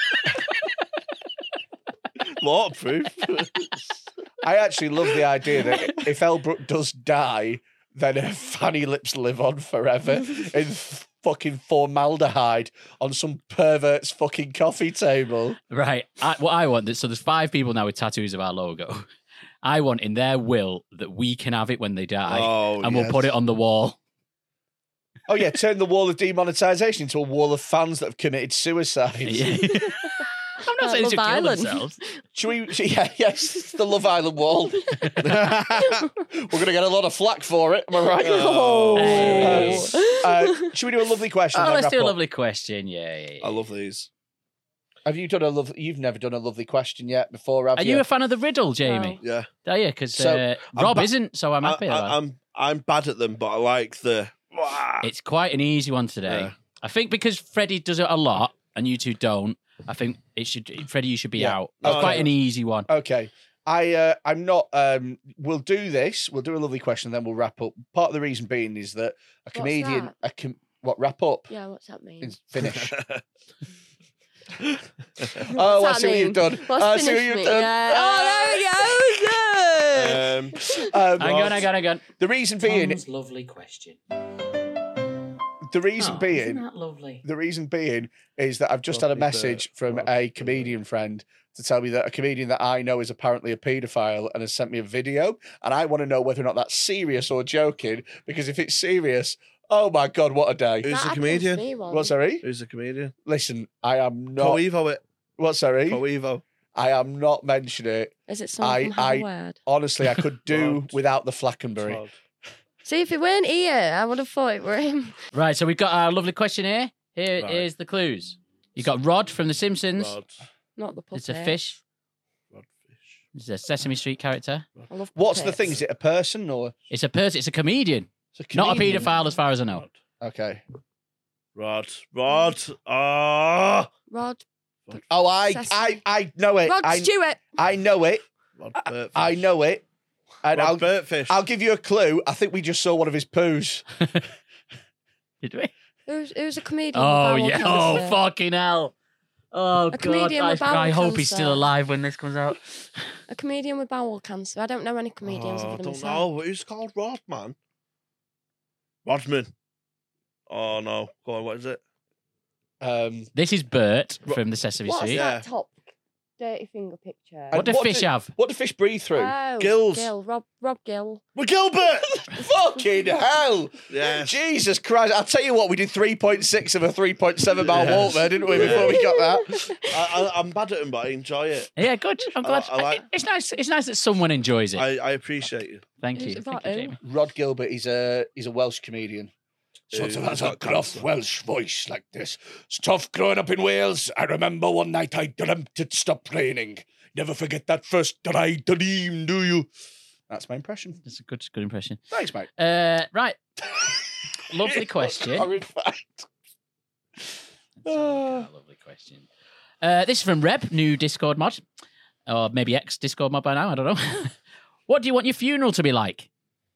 Waterproof. I actually love the idea that if Elle Brooke does die, then her fanny lips live on forever in fucking formaldehyde on some pervert's fucking coffee table. Right. What I want, so there's 5 people now with tattoos of our logo. I want in their will that we can have it when they die, Oh, and we'll yes. put it on the wall. Oh yeah, turn the wall of demonetisation into a wall of fans that have committed suicide. I'm not saying Love to kill Island. themselves. Yes, the Love Island wall. We're going to get a lot of flack for it. Am I right? Should we do a lovely question? Oh, and then let's wrap do a up? lovely question. Yeah. I love these. Have you done a love? You've never done a lovely question yet before, have Are you a fan of the riddle, Jamie? Yeah. Are you? Because So, Rob isn't, so I'm happy about it. I'm bad at them, but I like the. It's quite an easy one today. Yeah. I think because Freddie does it a lot and you two don't, I think Freddie, you should be out. It's quite an easy one. Okay. I'm not. We'll do this. We'll do a lovely question, then we'll wrap up. Part of the reason being is that a comedian. What wrap up? Yeah, what's that mean? Is finish. What's I that see what mean? you've done. What's I see what finish you've mean? done. Yeah. Oh, there we go. Hang on. The reason being, Tom's lovely question. the reason Oh, being, isn't that lovely? the reason being is that I've just had a message from a comedian friend to tell me that a comedian that I know is apparently a paedophile and has sent me a video, and I want to know whether or not that's serious or joking. Because if it's serious, oh my god, what a day! Who's the comedian? What's sorry? Who's the comedian? Listen, I am not. Coevo it. What sorry? Coevo. I am not mentioning it. Is it someone from Howard? Honestly, I could do without the Flackenbury. See, if it weren't here, I would have thought it were him. Right, so we've got our lovely question here. Here's the clues. You got Rod from The Simpsons. Not the puppet. It's a fish. It's a Sesame Street character. I love What's the puppets. thing? Is it a person or? It's a person. It's a comedian. It's a Not a comedian. paedophile, as far as I know. Okay. Rod. Rod. Oh, Sesame. I know it. Rod Stewart. I know it. I know it. And Rod Burtfish. I'll give you a clue. I think we just saw one of his poos. Did we? Who's a comedian? Oh, with bowel yeah. cancer? Oh, fucking hell. Oh, God. comedian with bowel I hope he's cancer. still alive when this comes out. A comedian with bowel cancer. I don't know any comedians I other than don't myself. know. Who's called Rod, man? Rodman. Oh, no. Go on, what is it? This is Bert from the Sesame What's Street. that top dirty finger picture? What do fish have? What do fish breathe through? Oh, Gills. Gill. Rob Gill. We're Gilbert! Fucking hell! Yes. Jesus Christ! I'll tell you what, we did 3.6 of a 3.7 mile walk there, didn't we? Before we got that. I'm bad at them, but I enjoy it. Yeah, good. I'm glad. I like- It's nice. It's nice that someone enjoys it. I appreciate you. Thank you. Who's Thank that, you, who? Jamie. Rod Gilbert, he's a Welsh comedian. Sort of has a gruff Welsh voice like this. It's tough growing up in Wales. I remember one night I dreamt it stopped raining. Never forget that first dry dream, do you? That's my impression. That's a good impression. Thanks, mate. Right. Lovely question. Horrified. Lovely question. This is from Reb, new Discord mod. Or maybe ex-Discord mod by now, I don't know. What do you want your funeral to be like?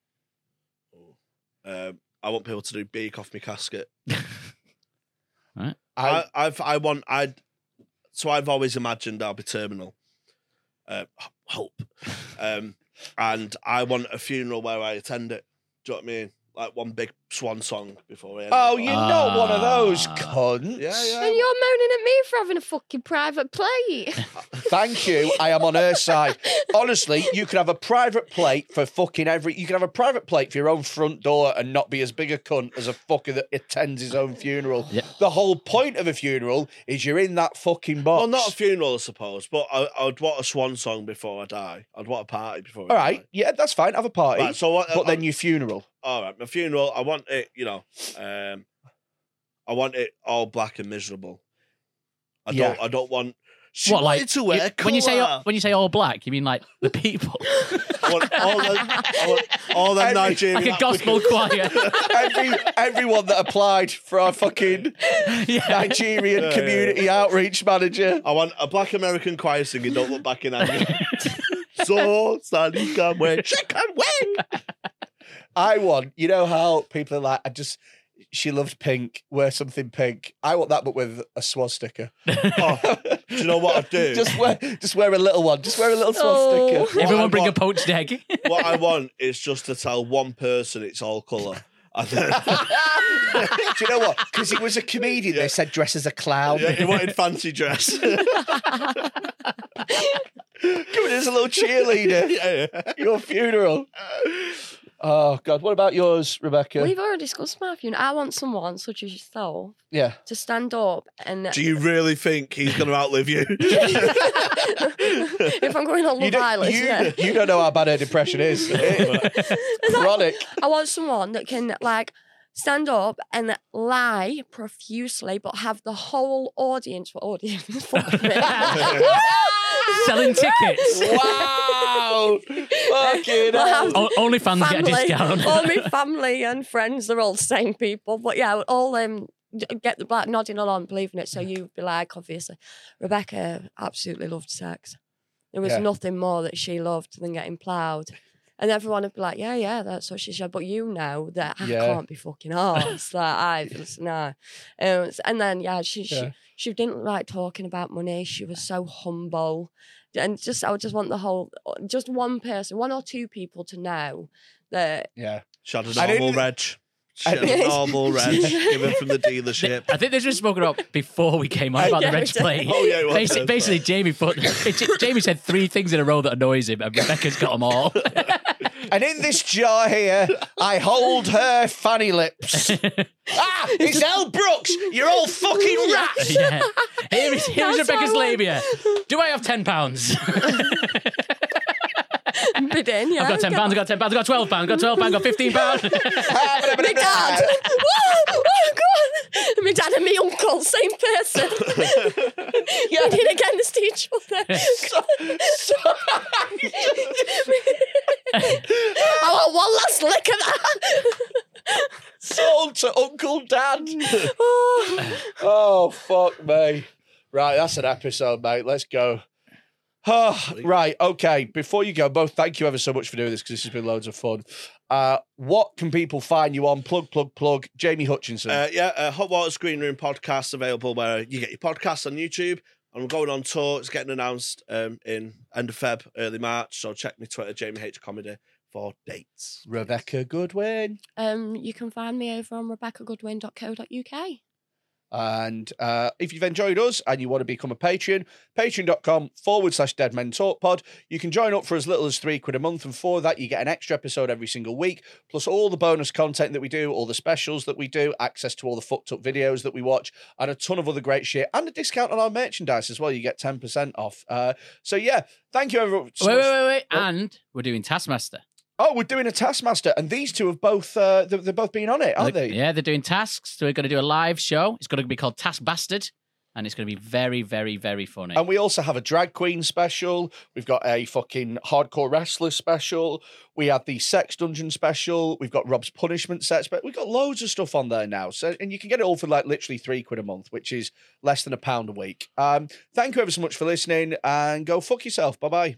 I want people to do beak off my casket. Right. I've always imagined I'll be terminal. Hope. And I want a funeral where I attend it. Do you know what I mean? Like one big swan song before I end Oh, it. you're not one of those cunts. Yeah. And you're moaning at me for having a fucking private plate. Thank you. I am on her side. Honestly, you could have a private plate for fucking every. You could have a private plate for your own front door and not be as big a cunt as a fucker that attends his own funeral. Yeah. The whole point of a funeral is you're in that fucking box. Well, not a funeral, I suppose, but I'd want a swan song before I die. I'd want a party before I All die. right. Yeah, that's fine. Have a party. Right, so what? But then your funeral. All right, my funeral. I want it. I want it all black and miserable. I don't want. She What, wanted like to wear when you say colour. all black, you mean like the people, I want all them Nigerian like a gospel choir? Everyone that applied for our fucking Nigerian community outreach manager. I want a black American choir singing "Don't Look Back in Anger." So Sally can wait. She can wait. I want, you know how people are like, she loved pink, wear something pink. I want that, but with a swastika. Oh, do you know what I'd do? Just wear a little one. Just wear a little swastika. Everyone bring a poached egg. What I want is just to tell one person it's all colour. And then, Do you know what? Because he was a comedian, they said dress as a clown. yeah, he wanted fancy dress. Come in as a little cheerleader. Your funeral. Oh, God. What about yours, Rebecca? We've already discussed my funeral. I want someone such as yourself Yeah. to stand up and... Do you really think he's going to outlive you? If I'm going on Love Island, yeah. You don't know how bad her depression is. Chronic. I want someone that can, like, stand up and lie profusely, but have the whole audience fuck me. Selling tickets. Wow. Fucking hell. Only fans get a discount. All my family and friends, they're all the same people. But yeah, all get the black nodding along, believing it. So you'd be like, obviously, Rebecca absolutely loved sex. There was nothing more that she loved than getting ploughed. And everyone would be like, yeah, that's what she said. But you know that I can't be fucking arsed. That no. And then, she didn't like talking about money. She was so humble. And I would just want just one person, one or two people to know that. Yeah. She had a normal reg. She had a normal reg given from the dealership. I think this was spoken about before we came on about the reg plate. Oh, yeah, it was. Basically, Jamie said 3 things in a row that annoys him, and Rebecca's got them all. And in this jar here, I hold her fanny lips. It's Elle Brooks. You're all fucking rats. Yeah. Here's Rebecca's labia. Do I have £10? Bid in, yeah. I've got £10, I've got £10, I've got £12, I've got £12, I've got £15. My dad. Oh, God. My dad and my uncle, same person. We did against each other. I want one last lick of that. Sold to Uncle Dan. Oh, fuck me. Right, that's an episode, mate. Let's go. Oh, right, okay. Before you go, both, thank you ever so much for doing this because this has been loads of fun. What can people find you on? Plug. Jamie Hutchinson. Hot Water Screen Room podcast available where you get your podcasts on YouTube. And we're going on tour. It's getting announced in end of Feb, early March. So check me Twitter, Jamie H Comedy, for dates. Rebecca Goodwin. You can find me over on rebeccagoodwin.co.uk. And if you've enjoyed us and you want to become a patron, patreon.com/Dead Men Talk Pod. You can join up for as little as £3 a month. And for that, you get an extra episode every single week, plus all the bonus content that we do, all the specials that we do, access to all the fucked up videos that we watch, and a ton of other great shit, and a discount on our merchandise as well. You get 10% off. So yeah, thank you everyone. Wait. And we're doing Taskmaster. Oh, we're doing a Taskmaster, and these two have both they've both been on it, aren't they? Yeah, they're doing tasks. So we're going to do a live show. It's going to be called Task Bastard, and it's going to be very, very, very funny. And we also have a drag queen special. We've got a fucking hardcore wrestler special. We have the sex dungeon special. We've got Rob's punishment sets, but we've got loads of stuff on there now. So, and you can get it all for like literally £3 a month, which is less than £1 a week. Thank you ever so much for listening, and go fuck yourself. Bye-bye.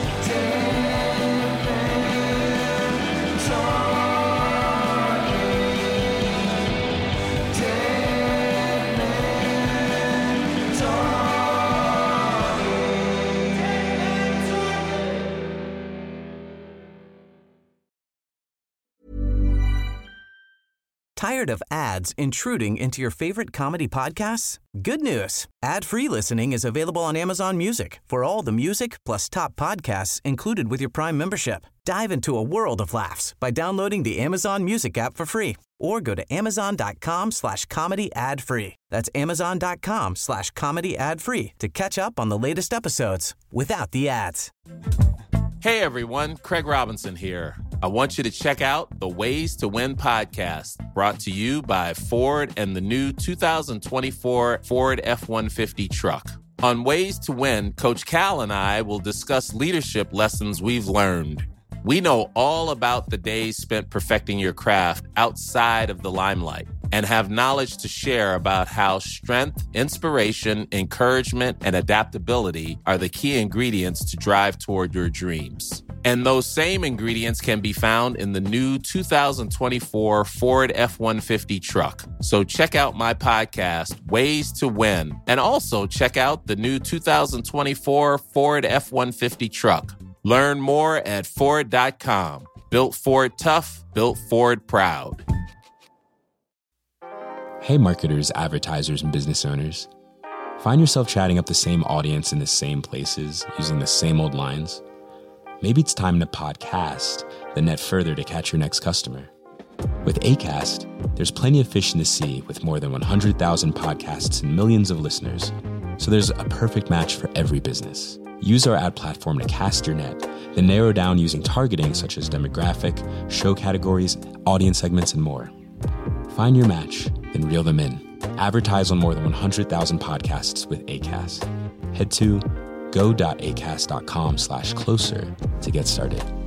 Tired of ads intruding into your favorite comedy podcasts? Good news. Ad-free listening is available on Amazon Music for all the music plus top podcasts included with your Prime membership. Dive into a world of laughs by downloading the Amazon Music app for free or go to amazon.com/comedy ad-free. That's amazon.com/comedy ad-free to catch up on the latest episodes without the ads. Hey everyone, Craig Robinson here. I want you to check out the Ways to Win podcast, brought to you by Ford and the new 2024 Ford F-150 truck. On Ways to Win, Coach Cal and I will discuss leadership lessons we've learned. We know all about the days spent perfecting your craft outside of the limelight and have knowledge to share about how strength, inspiration, encouragement, and adaptability are the key ingredients to drive toward your dreams. And those same ingredients can be found in the new 2024 Ford F-150 truck. So check out my podcast, Ways to Win, and also check out the new 2024 Ford F-150 truck. Learn more at Ford.com. Built Ford tough, built Ford proud. Hey marketers, advertisers, and business owners. Find yourself chatting up the same audience in the same places, using the same old lines? maybe it's time to podcast the net further to catch your next customer. With Acast, there's plenty of fish in the sea with more than 100,000 podcasts and millions of listeners. So there's a perfect match for every business. Use our ad platform to cast your net, then narrow down using targeting such as demographic, show categories, audience segments, and more. Find your match, then reel them in. Advertise on more than 100,000 podcasts with Acast. Head to go.acast.com/closer to get started.